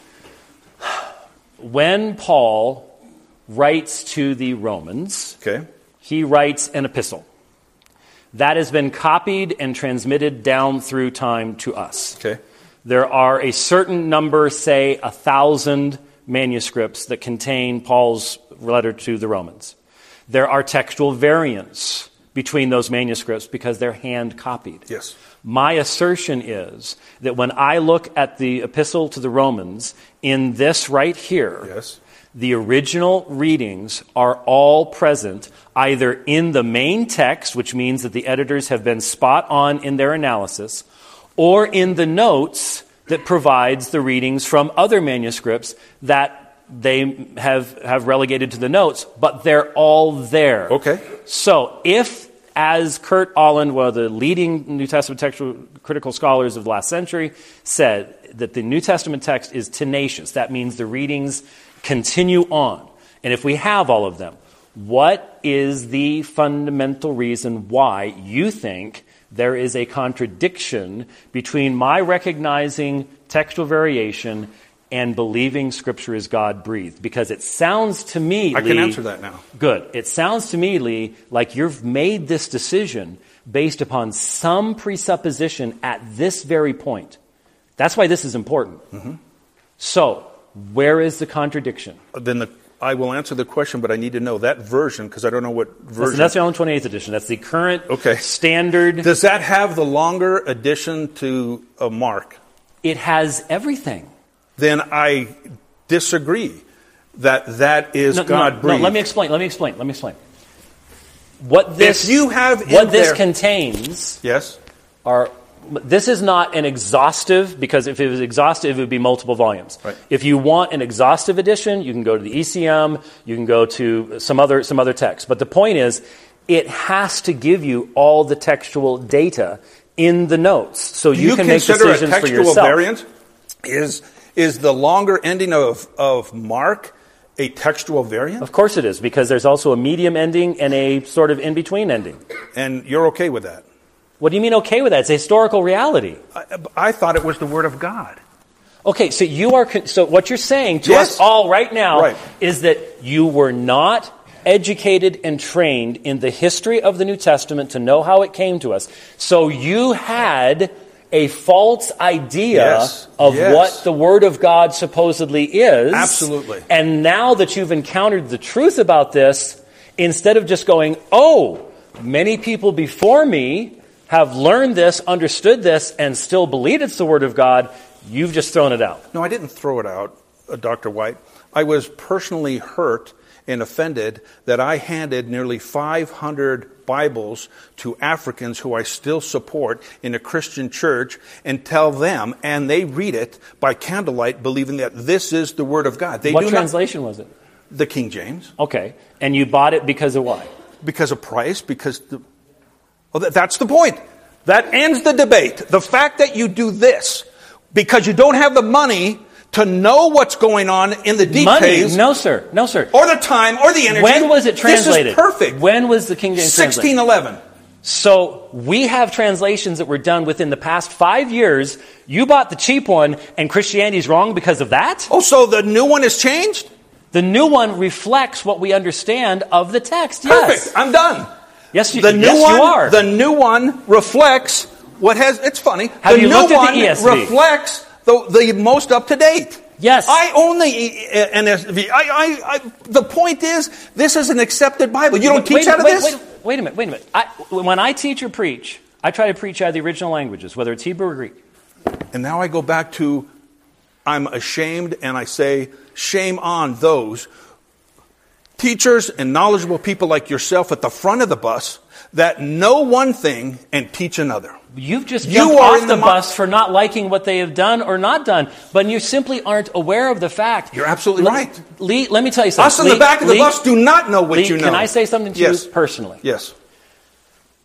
when Paul writes to the Romans, okay. he writes an epistle. That has been copied and transmitted down through time to us. Okay. There are a certain number, say a thousand manuscripts that contain Paul's letter to the Romans. There are textual variants between those manuscripts because they're hand copied. Yes. My assertion is that when I look at the epistle to the Romans, in this right here, yes. the original readings are all present either in the main text, which means that the editors have been spot on in their analysis, or in the notes that provides the readings from other manuscripts that they have, have relegated to the notes, but they're all there. Okay. So if, as Kurt Aland, one of the leading New Testament textual critical scholars of the last century, said that the New Testament text is tenacious, that means the readings continue on. And if we have all of them, what is the fundamental reason why you think there is a contradiction between my recognizing textual variation and believing Scripture is God-breathed? Because it sounds to me, I Lee, can answer that now. Good. It sounds to me, Lee, like you've made this decision based upon some presupposition at this very point. That's why this is important. Mm-hmm. So, where is the contradiction? Then the, I will answer the question, but I need to know that version because I don't know what version. That's the Allen twenty-eighth edition. That's the current okay. standard. Does that have the longer addition to a Mark? It has everything. Then I disagree that that is no, God-breathed. No, no, let me explain. Let me explain. Let me explain. What this if you have what in this there, contains yes, are. This is not an exhaustive, because if it was exhaustive, it would be multiple volumes. Right. If you want an exhaustive edition, you can go to the E C M, you can go to some other some other text. But the point is, it has to give you all the textual data in the notes, so you, you can make consider decisions a for textual yourself. variant? Is is the longer ending of of Mark a textual variant? Of course it is, because there's also a medium ending and a sort of in between ending. And you're okay with that? What do you mean okay with that? It's a historical reality. I, I thought it was the Word of God. Okay, so you are. So what you're saying to yes. us all right now right. is that you were not educated and trained in the history of the New Testament to know how it came to us. So you had a false idea yes. of yes. what the Word of God supposedly is. Absolutely. And now that you've encountered the truth about this, instead of just going, oh, many people before me have learned this, understood this, and still believe it's the Word of God, you've just thrown it out. No, I didn't throw it out, uh, Doctor White. I was personally hurt and offended that I handed nearly five hundred Bibles to Africans who I still support in a Christian church and tell them, and they read it by candlelight, believing that this is the Word of God. They what do translation not, was it? The King James. Okay. And you bought it because of why? Because of price, because... The, well, that, that's the point. That ends the debate. The fact that you do this because you don't have the money to know what's going on in the details. Money? No, sir. No, sir. Or the time, or the energy. When was it translated? This is perfect. When was the King James translated? sixteen eleven. So we have translations that were done within the past five years. You bought the cheap one, and Christianity's wrong because of that? Oh, so the new one has changed? The new one reflects what we understand of the text. Yes. Perfect. I'm done. Yes, you, the new yes, one, you are. The new one reflects what has... It's funny. Have the you new looked at one the E S V? reflects the, the most up-to-date. Yes. I own the N S V. I, I, I, the point is, this is an accepted Bible. You don't wait, teach wait, out of wait, this? Wait, wait a minute, wait a minute. I, when I teach or preach, I try to preach out of the original languages, whether it's Hebrew or Greek. And now I go back to, I'm ashamed, and I say, shame on those teachers and knowledgeable people like yourself at the front of the bus that know one thing and teach another. You've just You jumped are off in the, the mo- bus for not liking what they have done or not done, but you simply aren't aware of the fact. You're absolutely let, right. Lee, let me tell you something. Us in Lee, the back of the Lee, bus do not know what Lee, you know. Can I say something to yes. you personally? Yes.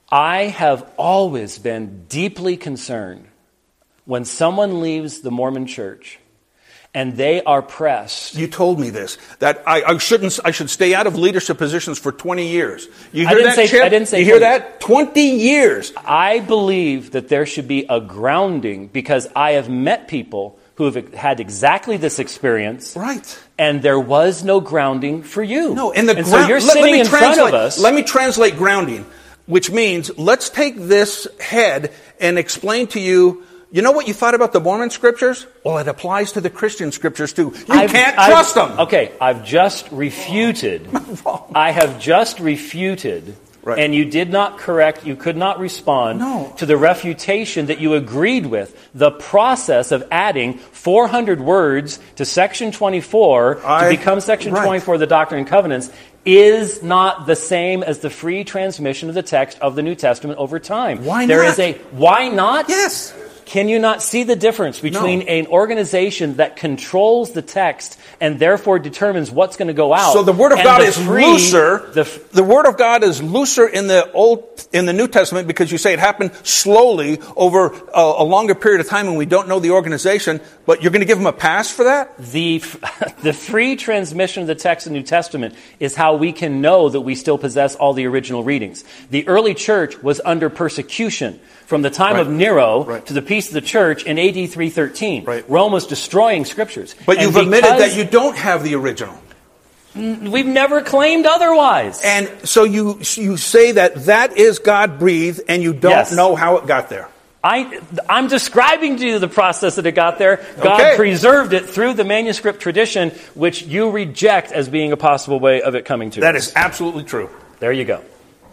I have always been deeply concerned when someone leaves the Mormon church and they are pressed. You told me this, that I, I shouldn't. I should stay out of leadership positions for twenty years. You hear I didn't that, say, Chip? I didn't say you hear twenty. that? twenty years. I believe that there should be a grounding because I have met people who have had exactly this experience. Right. And there was no grounding for you. No, and the and ground, so you're let, sitting let me in translate, front of us. Let me translate grounding, which means let's take this head and explain to you, you know what you thought about the Mormon scriptures? Well, it applies to the Christian scriptures too. You I've, can't I've, trust them. Okay, I've just refuted. I have just refuted. Right. And you did not correct, you could not respond No. to the refutation that you agreed with. The process of adding four hundred words to section twenty-four I- to become section right. twenty-four of the Doctrine and Covenants is not the same as the free transmission of the text of the New Testament over time. Why There not? is a, why not? Yes. Can you not see the difference between No. an organization that controls the text and therefore determines what's going to go out? So the Word of and God the is free- looser. The, f- The Word of God is looser in the Old, in the New Testament because you say it happened slowly over a, a longer period of time and we don't know the organization, but you're going to give them a pass for that? the, f- the free transmission of the text in the New Testament is how we can know that we still possess all the original readings. The early church was under persecution from the time Right. of Nero Right. to the peace of the church in A D three thirteen. Right. Rome was destroying scriptures. But And you've admitted because- that you don't have the original. We've never claimed otherwise. And so you you say that that is God-breathed and you don't Yes. know how it got there. I, I'm describing to you the process that it got there. God Okay. preserved it through the manuscript tradition, which you reject as being a possible way of it coming to That us. is absolutely true. There you go.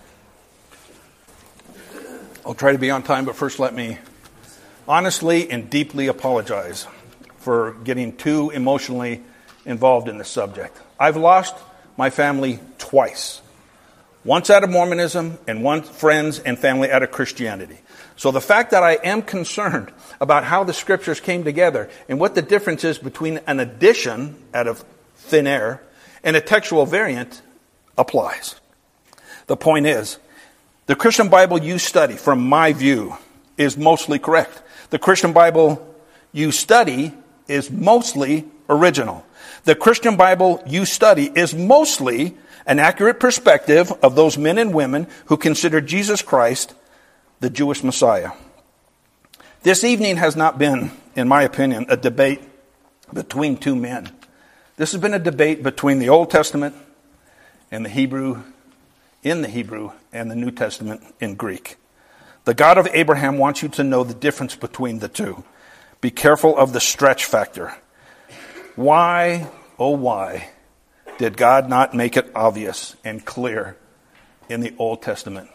I'll try to be on time, but first let me honestly and deeply apologize for getting too emotionally involved in this subject. I've lost my family twice. Once out of Mormonism and once friends and family out of Christianity. So the fact that I am concerned about how the scriptures came together and what the difference is between an addition out of thin air and a textual variant applies. The point is, the Christian Bible you study, from my view, is mostly correct. The Christian Bible you study is mostly original. The Christian Bible you study is mostly an accurate perspective of those men and women who consider Jesus Christ the Jewish Messiah. This evening has not been, in my opinion, a debate between two men. This has been a debate between the Old Testament and the Hebrew, in the Hebrew, and the New Testament in Greek. The God of Abraham wants you to know the difference between the two. Be careful of the stretch factor. Why, oh why, did God not make it obvious and clear in the Old Testament?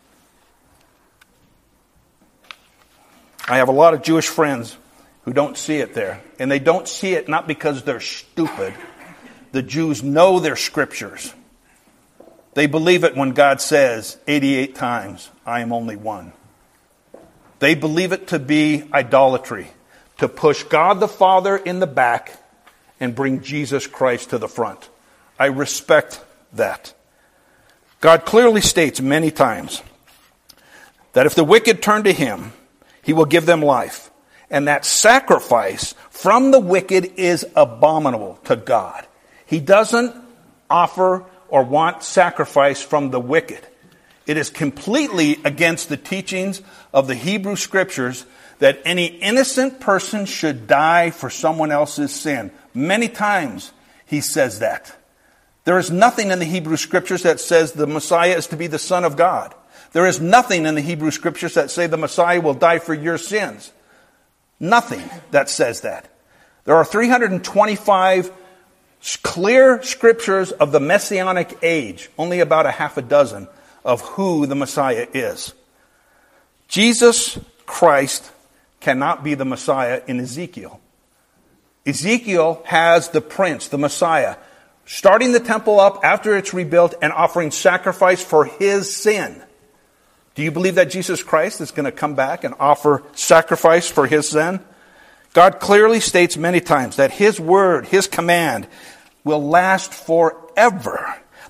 I have a lot of Jewish friends who don't see it there. And they don't see it not because they're stupid. The Jews know their scriptures. They believe it when God says eighty-eight times, I am only one. They believe it to be idolatry, to push God the Father in the back and bring Jesus Christ to the front. I respect that. God clearly states many times that if the wicked turn to him, he will give them life. And that sacrifice from the wicked is abominable to God. He doesn't offer or want sacrifice from the wicked. It is completely against the teachings of the Hebrew Scriptures that any innocent person should die for someone else's sin. Many times he says that. There is nothing in the Hebrew Scriptures that says the Messiah is to be the Son of God. There is nothing in the Hebrew Scriptures that say the Messiah will die for your sins. Nothing that says that. There are three hundred twenty-five clear scriptures of the Messianic age, only about a half a dozen of who the Messiah is. Jesus Christ cannot be the Messiah in Ezekiel. Ezekiel has the Prince, the Messiah, starting the temple up after it's rebuilt and offering sacrifice for his sin. Do you believe that Jesus Christ is going to come back and offer sacrifice for his sin? God clearly states many times that his word, his command, will last forever.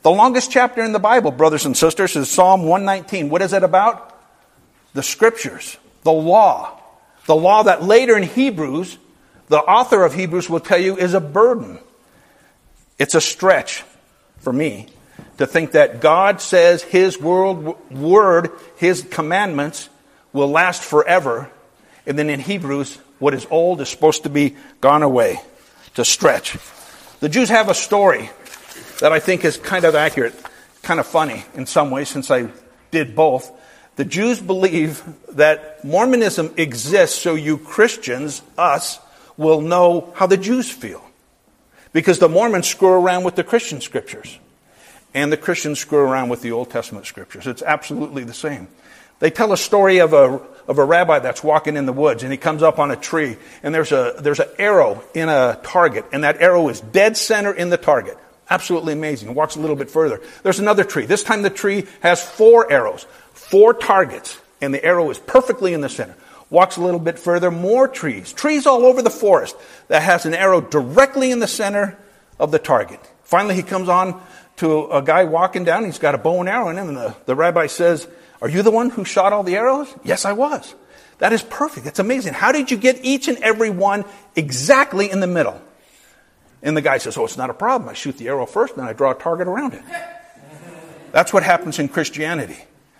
The longest chapter in the Bible, brothers and sisters, is Psalm one nineteen. What is it about? The Scriptures, the law. The law that later in Hebrews, the author of Hebrews will tell you is a burden. It's a stretch for me to think that God says His word, word, His commandments will last forever. And then in Hebrews, what is old is supposed to be gone away. To stretch. The Jews have a story that I think is kind of accurate, kind of funny in some ways since I did both. The Jews believe that Mormonism exists so you Christians, us, will know how the Jews feel. Because the Mormons screw around with the Christian scriptures. And the Christians screw around with the Old Testament scriptures. It's absolutely the same. They tell a story of a of a rabbi that's walking in the woods, and he comes up on a tree, and there's a there's an arrow in a target, and that arrow is dead center in the target. Absolutely amazing. He walks a little bit further. There's another tree. This time the tree has four arrows, four targets, and the arrow is perfectly in the center. Walks a little bit further, more trees. Trees all over the forest that has an arrow directly in the center of the target. Finally, he comes on to a guy walking down. He's got a bow and arrow in him, and the, the rabbi says, "Are you the one who shot all the arrows?" "Yes, I was." "That is perfect. That's amazing. How did you get each and every one exactly in the middle?" And the guy says, "Oh, it's not a problem. I shoot the arrow first, and then I draw a target around it." That's what happens in Christianity.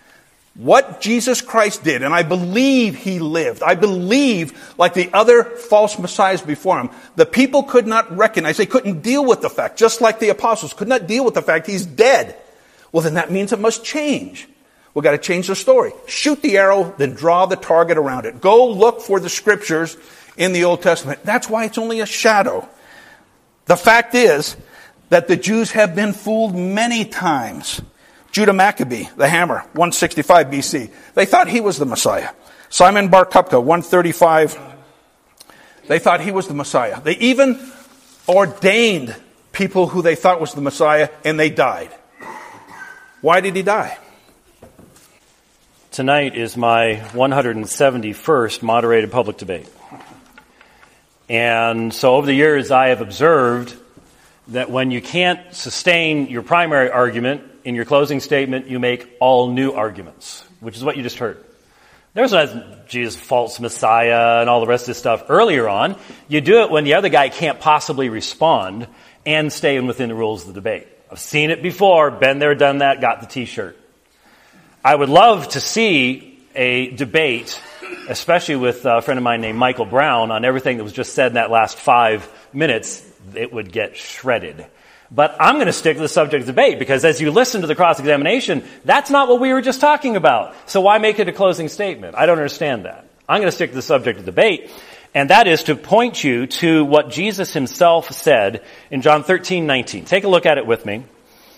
What Jesus Christ did, and I believe He lived. I believe, like the other false messiahs before Him, the people could not recognize, they couldn't deal with the fact, just like the apostles could not deal with the fact He's dead. Well, then that means it must change. We've got to change the story. Shoot the arrow, then draw the target around it. Go look for the scriptures in the Old Testament. That's why it's only a shadow. The fact is that the Jews have been fooled many times. Judah Maccabee, the hammer, one sixty-five B C. They thought he was the Messiah. Simon Bar Kokhba, one thirty-five. They thought he was the Messiah. They even ordained people who they thought was the Messiah, and they died. Why did he die? Tonight is my one hundred seventy-first moderated public debate. And so over the years, I have observed that when you can't sustain your primary argument in your closing statement, you make all new arguments, which is what you just heard. There's not Jesus, false Messiah, and all the rest of this stuff earlier on. You do it when the other guy can't possibly respond and stay within the rules of the debate. I've seen it before, been there, done that, got the t-shirt. I would love to see a debate, especially with a friend of mine named Michael Brown, on everything that was just said in that last five minutes. It would get shredded. But I'm going to stick to the subject of debate, because as you listen to the cross-examination, that's not what we were just talking about. So why make it a closing statement? I don't understand that. I'm going to stick to the subject of debate, and that is to point you to what Jesus Himself said in John thirteen nineteen. Take a look at it with me.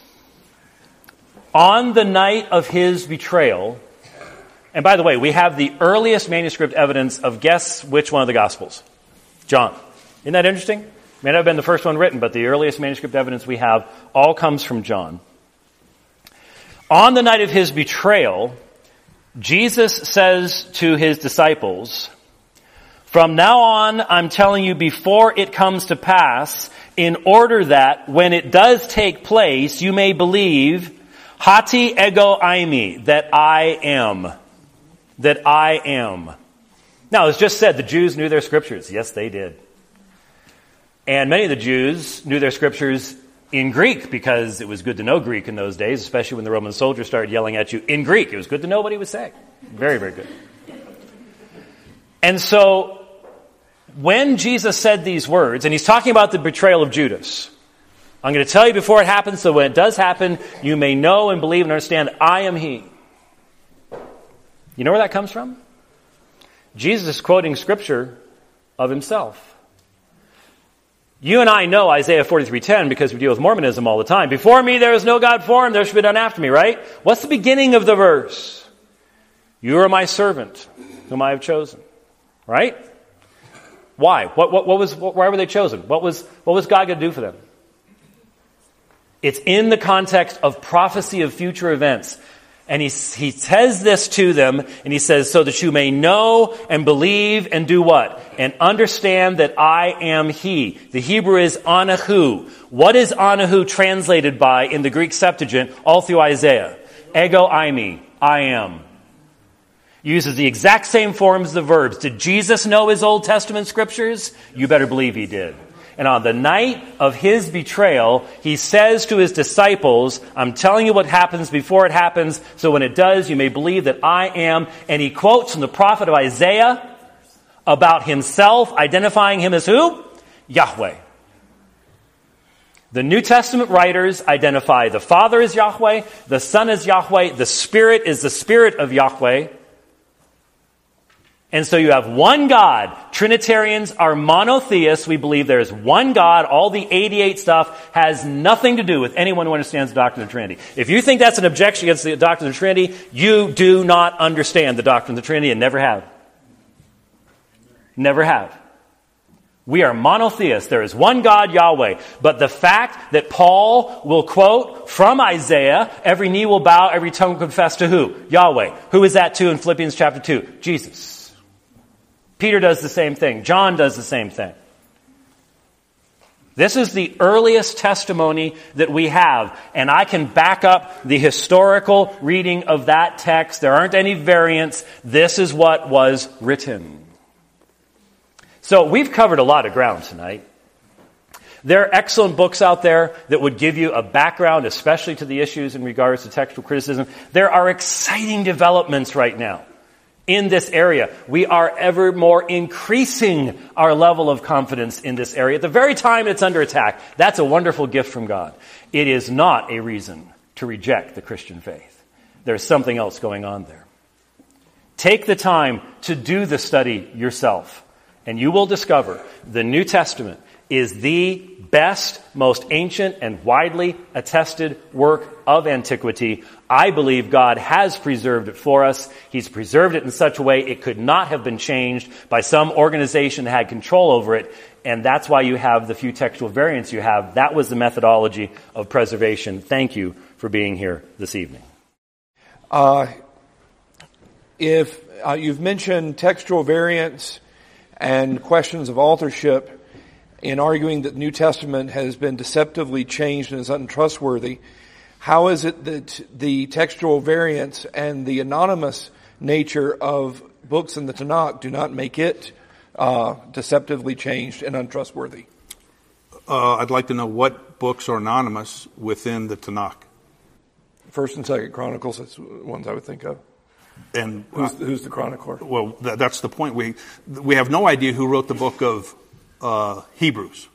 On the night of His betrayal, and by the way, we have the earliest manuscript evidence of guess which one of the Gospels? John. Isn't that interesting? May not have been the first one written, but the earliest manuscript evidence we have all comes from John. On the night of His betrayal, Jesus says to His disciples, "From now on, I'm telling you before it comes to pass, in order that when it does take place, you may believe, hati ego aimi, that I am. That I am." Now, it's just said the Jews knew their scriptures. Yes, they did. And many of the Jews knew their scriptures in Greek, because it was good to know Greek in those days, especially when the Roman soldiers started yelling at you in Greek. It was good to know what he was saying. Very, very good. And so, when Jesus said these words, and He's talking about the betrayal of Judas, I'm going to tell you before it happens, so when it does happen, you may know and believe and understand that I am He. You know where that comes from? Jesus is quoting scripture of Himself. You and I know Isaiah forty-three ten because we deal with Mormonism all the time. Before me there is no God formed, there should be none after me, right? What's the beginning of the verse? You are my servant, whom I have chosen. Right? Why? What, what, what was, what, why were they chosen? What was, what was God going to do for them? It's in the context of prophecy of future events. And he, he says this to them, and he says, so that you may know and believe and do what? And understand that I am he. The Hebrew is anahu. What is anahu translated by in the Greek Septuagint all through Isaiah? Ego eimi, I am. Uses the exact same forms of the verbs. Did Jesus know his Old Testament scriptures? You better believe he did. And on the night of his betrayal, he says to his disciples, I'm telling you what happens before it happens, so when it does, you may believe that I am. And he quotes from the prophet of Isaiah about himself, identifying him as who? Yahweh. The New Testament writers identify the Father as Yahweh, the Son as Yahweh, the Spirit is the Spirit of Yahweh. And so you have one God. Trinitarians are monotheists. We believe there is one God. All the eighty-eight stuff has nothing to do with anyone who understands the doctrine of the Trinity. If you think that's an objection against the doctrine of the Trinity, you do not understand the doctrine of the Trinity and never have. Never have. We are monotheists. There is one God, Yahweh. But the fact that Paul will quote from Isaiah, every knee will bow, every tongue will confess to who? Yahweh. Who is that to in Philippians chapter two? Jesus. Peter does the same thing. John does the same thing. This is the earliest testimony that we have, and I can back up the historical reading of that text. There aren't any variants. This is what was written. So we've covered a lot of ground tonight. There are excellent books out there that would give you a background, especially to the issues in regards to textual criticism. There are exciting developments right now in this area. We are ever more increasing our level of confidence in this area. At the very time it's under attack, that's a wonderful gift from God. It is not a reason to reject the Christian faith. There's something else going on there. Take the time to do the study yourself, and you will discover the New Testament is the best, most ancient, and widely attested work of antiquity. I believe God has preserved it for us. He's preserved it in such a way it could not have been changed by some organization that had control over it, and that's why you have the few textual variants you have. That was the methodology of preservation. Thank you for being here this evening. Uh, if uh, you've mentioned textual variants and questions of authorship in arguing that the New Testament has been deceptively changed and is untrustworthy, how is it that the textual variants and the anonymous nature of books in the Tanakh do not make it uh, deceptively changed and untrustworthy? Uh, I'd like to know what books are anonymous within the Tanakh. First and Second Chronicles, that's the ones I would think of. And who's, who's the chronicler? Well, th- that's the point. We we have no idea who wrote the book of uh, Hebrews.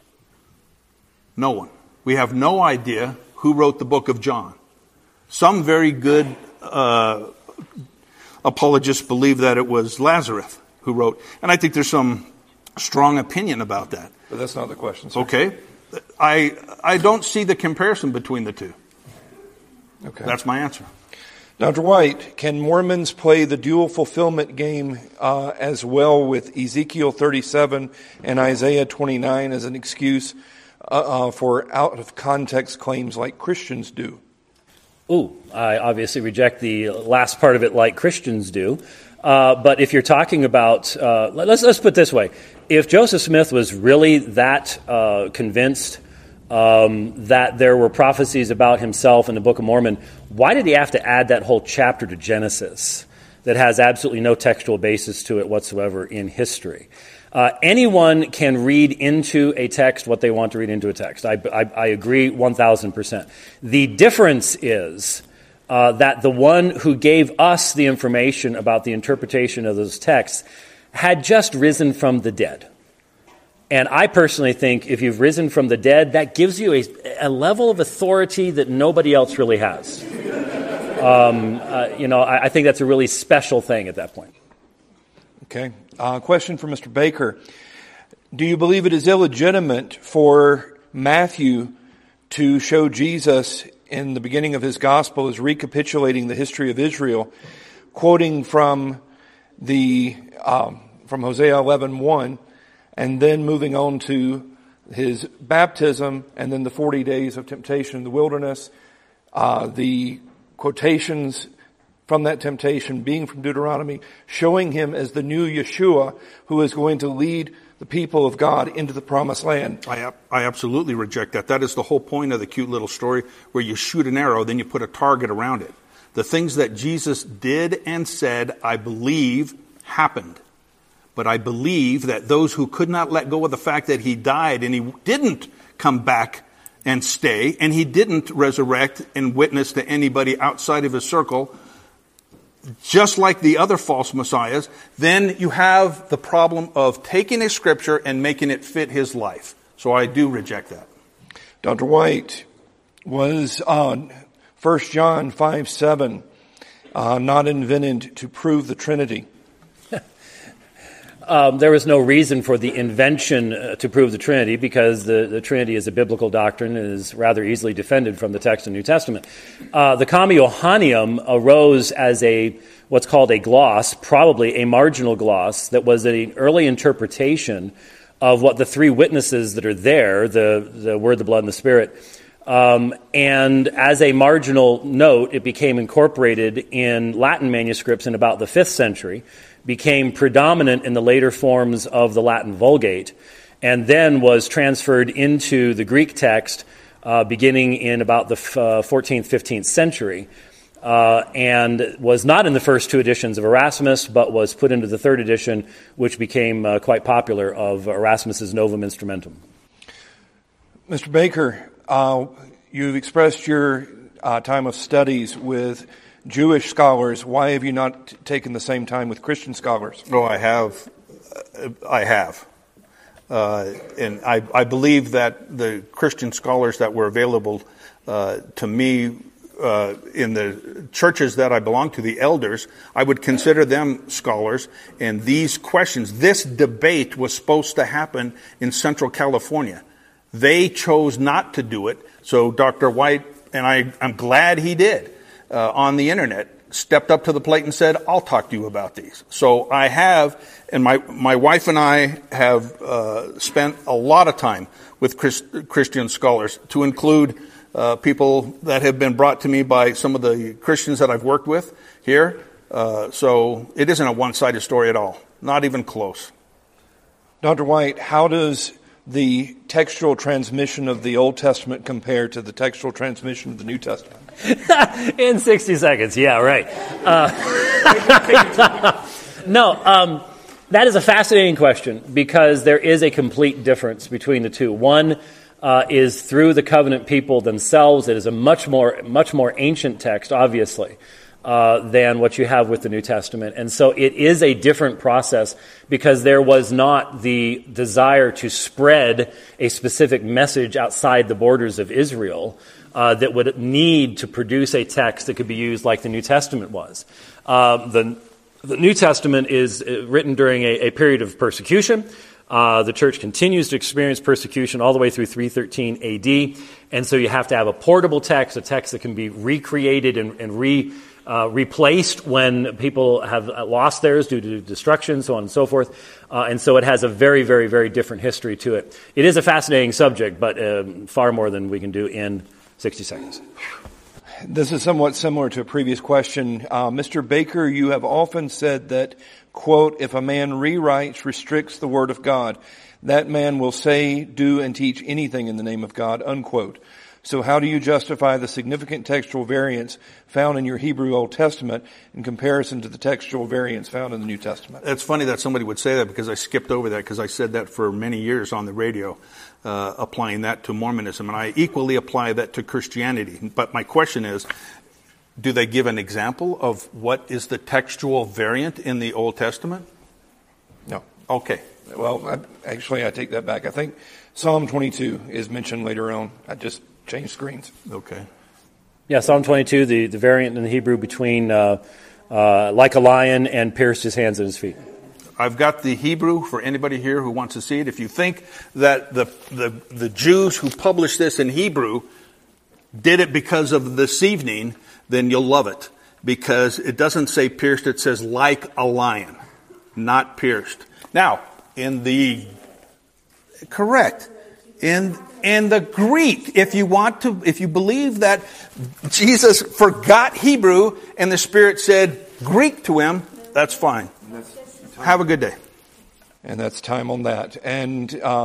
No one. We have no idea who wrote the book of John. Some very good uh, apologists believe that it was Lazarus who wrote, and I think there's some strong opinion about that. But that's not the question, sir. Okay. I I don't see the comparison between the two. Okay. That's my answer. Doctor White, can Mormons play the dual fulfillment game uh, as well with Ezekiel thirty-seven and Isaiah twenty-nine as an excuse uh, uh, for out-of-context claims like Christians do? Ooh, I obviously reject the last part of it like Christians do. Uh, but if you're talking about, uh, let's let's put it this way. If Joseph Smith was really that uh, convinced Um, that there were prophecies about himself in the Book of Mormon, why did he have to add that whole chapter to Genesis that has absolutely no textual basis to it whatsoever in history? Uh, anyone can read into a text what they want to read into a text. I, I, I agree one thousand percent. The difference is uh, that the one who gave us the information about the interpretation of those texts had just risen from the dead. And I personally think if you've risen from the dead, that gives you a, a level of authority that nobody else really has. Um, uh, you know, I, I think that's a really special thing at that point. Okay. Uh, question for Mister Baker. Do you believe it is illegitimate for Matthew to show Jesus in the beginning of his gospel as recapitulating the history of Israel, quoting from the um, from Hosea eleven one, and then moving on to his baptism, and then the forty days of temptation in the wilderness, uh, the quotations from that temptation being from Deuteronomy, showing him as the new Yeshua who is going to lead the people of God into the promised land. I, I absolutely reject that. That is the whole point of the cute little story where you shoot an arrow, then you put a target around it. The things that Jesus did and said, I believe, happened. But I believe that those who could not let go of the fact that he died and he didn't come back and stay, and he didn't resurrect and witness to anybody outside of his circle, just like the other false messiahs, then you have the problem of taking a scripture and making it fit his life. So I do reject that. Doctor White, was on First John five seven uh, not invented to prove the Trinity? Um, there was no reason for the invention uh, to prove the Trinity, because the, the Trinity is a biblical doctrine and is rather easily defended from the text of the New Testament. Uh, the Comma Johanneum arose as a what's called a gloss, probably a marginal gloss, that was an early interpretation of what the three witnesses that are there, the, the Word, the Blood, and the Spirit. Um, and as a marginal note, it became incorporated in Latin manuscripts in about the fifth century, became predominant in the later forms of the Latin Vulgate, and then was transferred into the Greek text uh, beginning in about the uh, fourteenth, fifteenth century, uh, and was not in the first two editions of Erasmus, but was put into the third edition, which became uh, quite popular, of Erasmus's Novum Instrumentum. Mister Baker, uh, you've expressed your uh, time of studies with Jewish scholars. Why have you not t- taken the same time with Christian scholars? Oh, I have. I have. Uh, and I, I believe that the Christian scholars that were available uh, to me uh, in the churches that I belong to, the elders, I would consider them scholars. And these questions, this debate was supposed to happen in Central California. They chose not to do it. So Doctor White, and I, I'm glad he did, Uh, on the internet, stepped up to the plate and said, I'll talk to you about these. So I have, and my, my wife and I have uh, spent a lot of time with Chris, Christian scholars, to include uh, people that have been brought to me by some of the Christians that I've worked with here. Uh, so it isn't a one-sided story at all, not even close. Doctor White, how does the textual transmission of the Old Testament compare to the textual transmission of the New Testament? In sixty seconds, yeah, right. Uh, no, um, that is a fascinating question, because there is a complete difference between the two. One uh, is through the covenant people themselves. It is a much more, much more ancient text, obviously, uh, than what you have with the New Testament. And so it is a different process, because there was not the desire to spread a specific message outside the borders of Israel Uh, that would need to produce a text that could be used like the New Testament was. Uh, the, the New Testament is written during a, a period of persecution. Uh, the church continues to experience persecution all the way through three thirteen A D, and so you have to have a portable text, a text that can be recreated and, and re, uh, replaced when people have lost theirs due to destruction, so on and so forth. Uh, and so it has a very, very, very different history to it. It is a fascinating subject, but uh, far more than we can do in sixty seconds. This is somewhat similar to a previous question. Uh, Mister Baker, you have often said that, quote, if a man rewrites, restricts the word of God, that man will say, do, and teach anything in the name of God, unquote. So how do you justify the significant textual variance found in your Hebrew Old Testament in comparison to the textual variance found in the New Testament? It's funny that somebody would say that, because I skipped over that, because I said that for many years on the radio, uh, applying that to Mormonism. And I equally apply that to Christianity. But my question is, do they give an example of what is the textual variant in the Old Testament? No. Okay. Well, I, actually, I take that back. I think Psalm twenty-two is mentioned later on. I just changed screens. Okay. Yeah, Psalm twenty-two, the, the variant in the Hebrew between uh, uh, like a lion and pierced his hands and his feet. I've got the Hebrew for anybody here who wants to see it. If you think that the, the, the Jews who published this in Hebrew did it because of this evening, then you'll love it. Because it doesn't say pierced, it says like a lion, not pierced. Now, in the, correct, in, and the Greek. If you want to, if you believe that Jesus forgot Hebrew and the Spirit said Greek to him, that's fine. Have a good day. And that's time on that. And uh,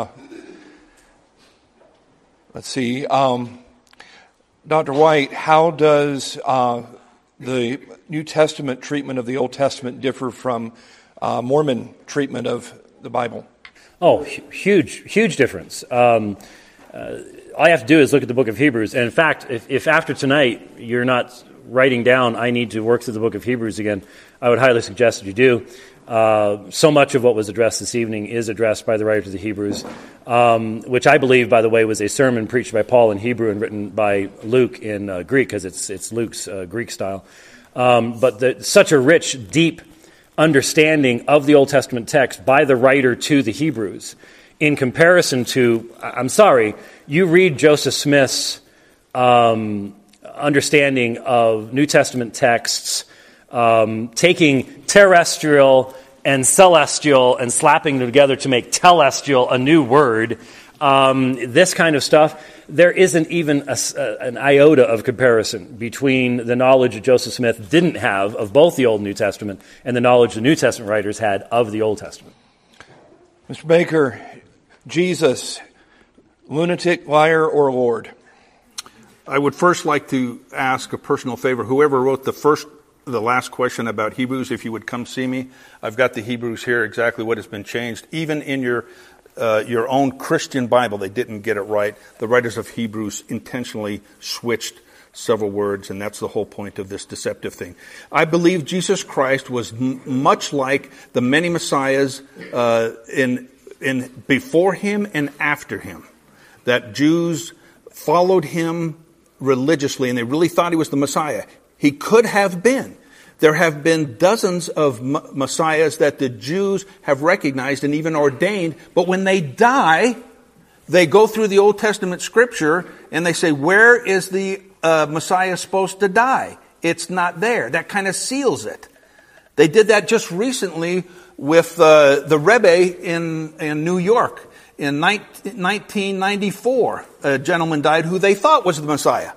let's see, um, Doctor White, how does uh, the New Testament treatment of the Old Testament differ from uh, Mormon treatment of the Bible? Oh, huge, huge difference. Um, uh, all you have to do is look at the book of Hebrews. And in fact, if, if after tonight you're not writing down, I need to work through the book of Hebrews again, I would highly suggest that you do. Uh, so much of what was addressed this evening is addressed by the writer to the Hebrews, um, which I believe, by the way, was a sermon preached by Paul in Hebrew and written by Luke in uh, Greek, because it's it's Luke's uh, Greek style. Um, but the, such a rich, deep understanding of the Old Testament text by the writer to the Hebrews, in comparison to, I'm sorry, you read Joseph Smith's um, understanding of New Testament texts, Um, taking terrestrial and celestial and slapping them together to make telestial a new word, um, this kind of stuff, there isn't even a, a, an iota of comparison between the knowledge that Joseph Smith didn't have of both the Old and New Testament and the knowledge the New Testament writers had of the Old Testament. Mister Baker, Jesus, lunatic, liar, or Lord? I would first like to ask a personal favor. Whoever wrote the first the last question about Hebrews, if you would come see me. I've got the Hebrews here, exactly what has been changed. Even in your uh, your own Christian Bible, they didn't get it right. The writers of Hebrews intentionally switched several words, and that's the whole point of this deceptive thing. I believe Jesus Christ was m- much like the many messiahs uh, in in before him and after him, that Jews followed him religiously, and they really thought he was the Messiah. He could have been. There have been dozens of m- messiahs that the Jews have recognized and even ordained, but when they die, they go through the Old Testament scripture and they say, where is the uh, Messiah supposed to die? It's not there. That kind of seals it. They did that just recently with uh, the Rebbe in, in New York. In nineteen ninety-four, a gentleman died who they thought was the Messiah.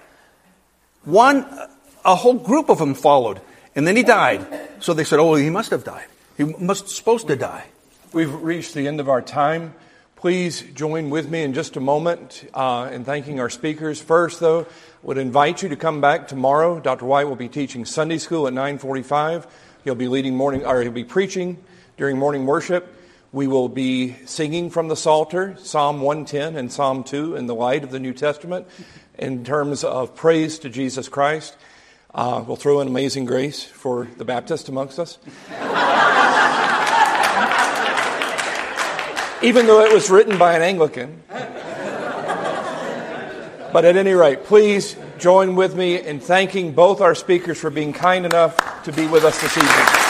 One... A whole group of them followed, and then he died. So they said, oh, he must have died. He must supposed to die. We've reached the end of our time. Please join with me in just a moment uh, in thanking our speakers. First, though, would invite you to come back tomorrow. Doctor White will be teaching Sunday school at nine forty-five. He'll be leading morning, or he'll be preaching during morning worship. We will be singing from the Psalter, Psalm one ten and Psalm two, in the light of the New Testament, in terms of praise to Jesus Christ. Uh, we'll throw in Amazing Grace for the Baptist amongst us. Even though it was written by an Anglican. But at any rate, please join with me in thanking both our speakers for being kind enough to be with us this evening.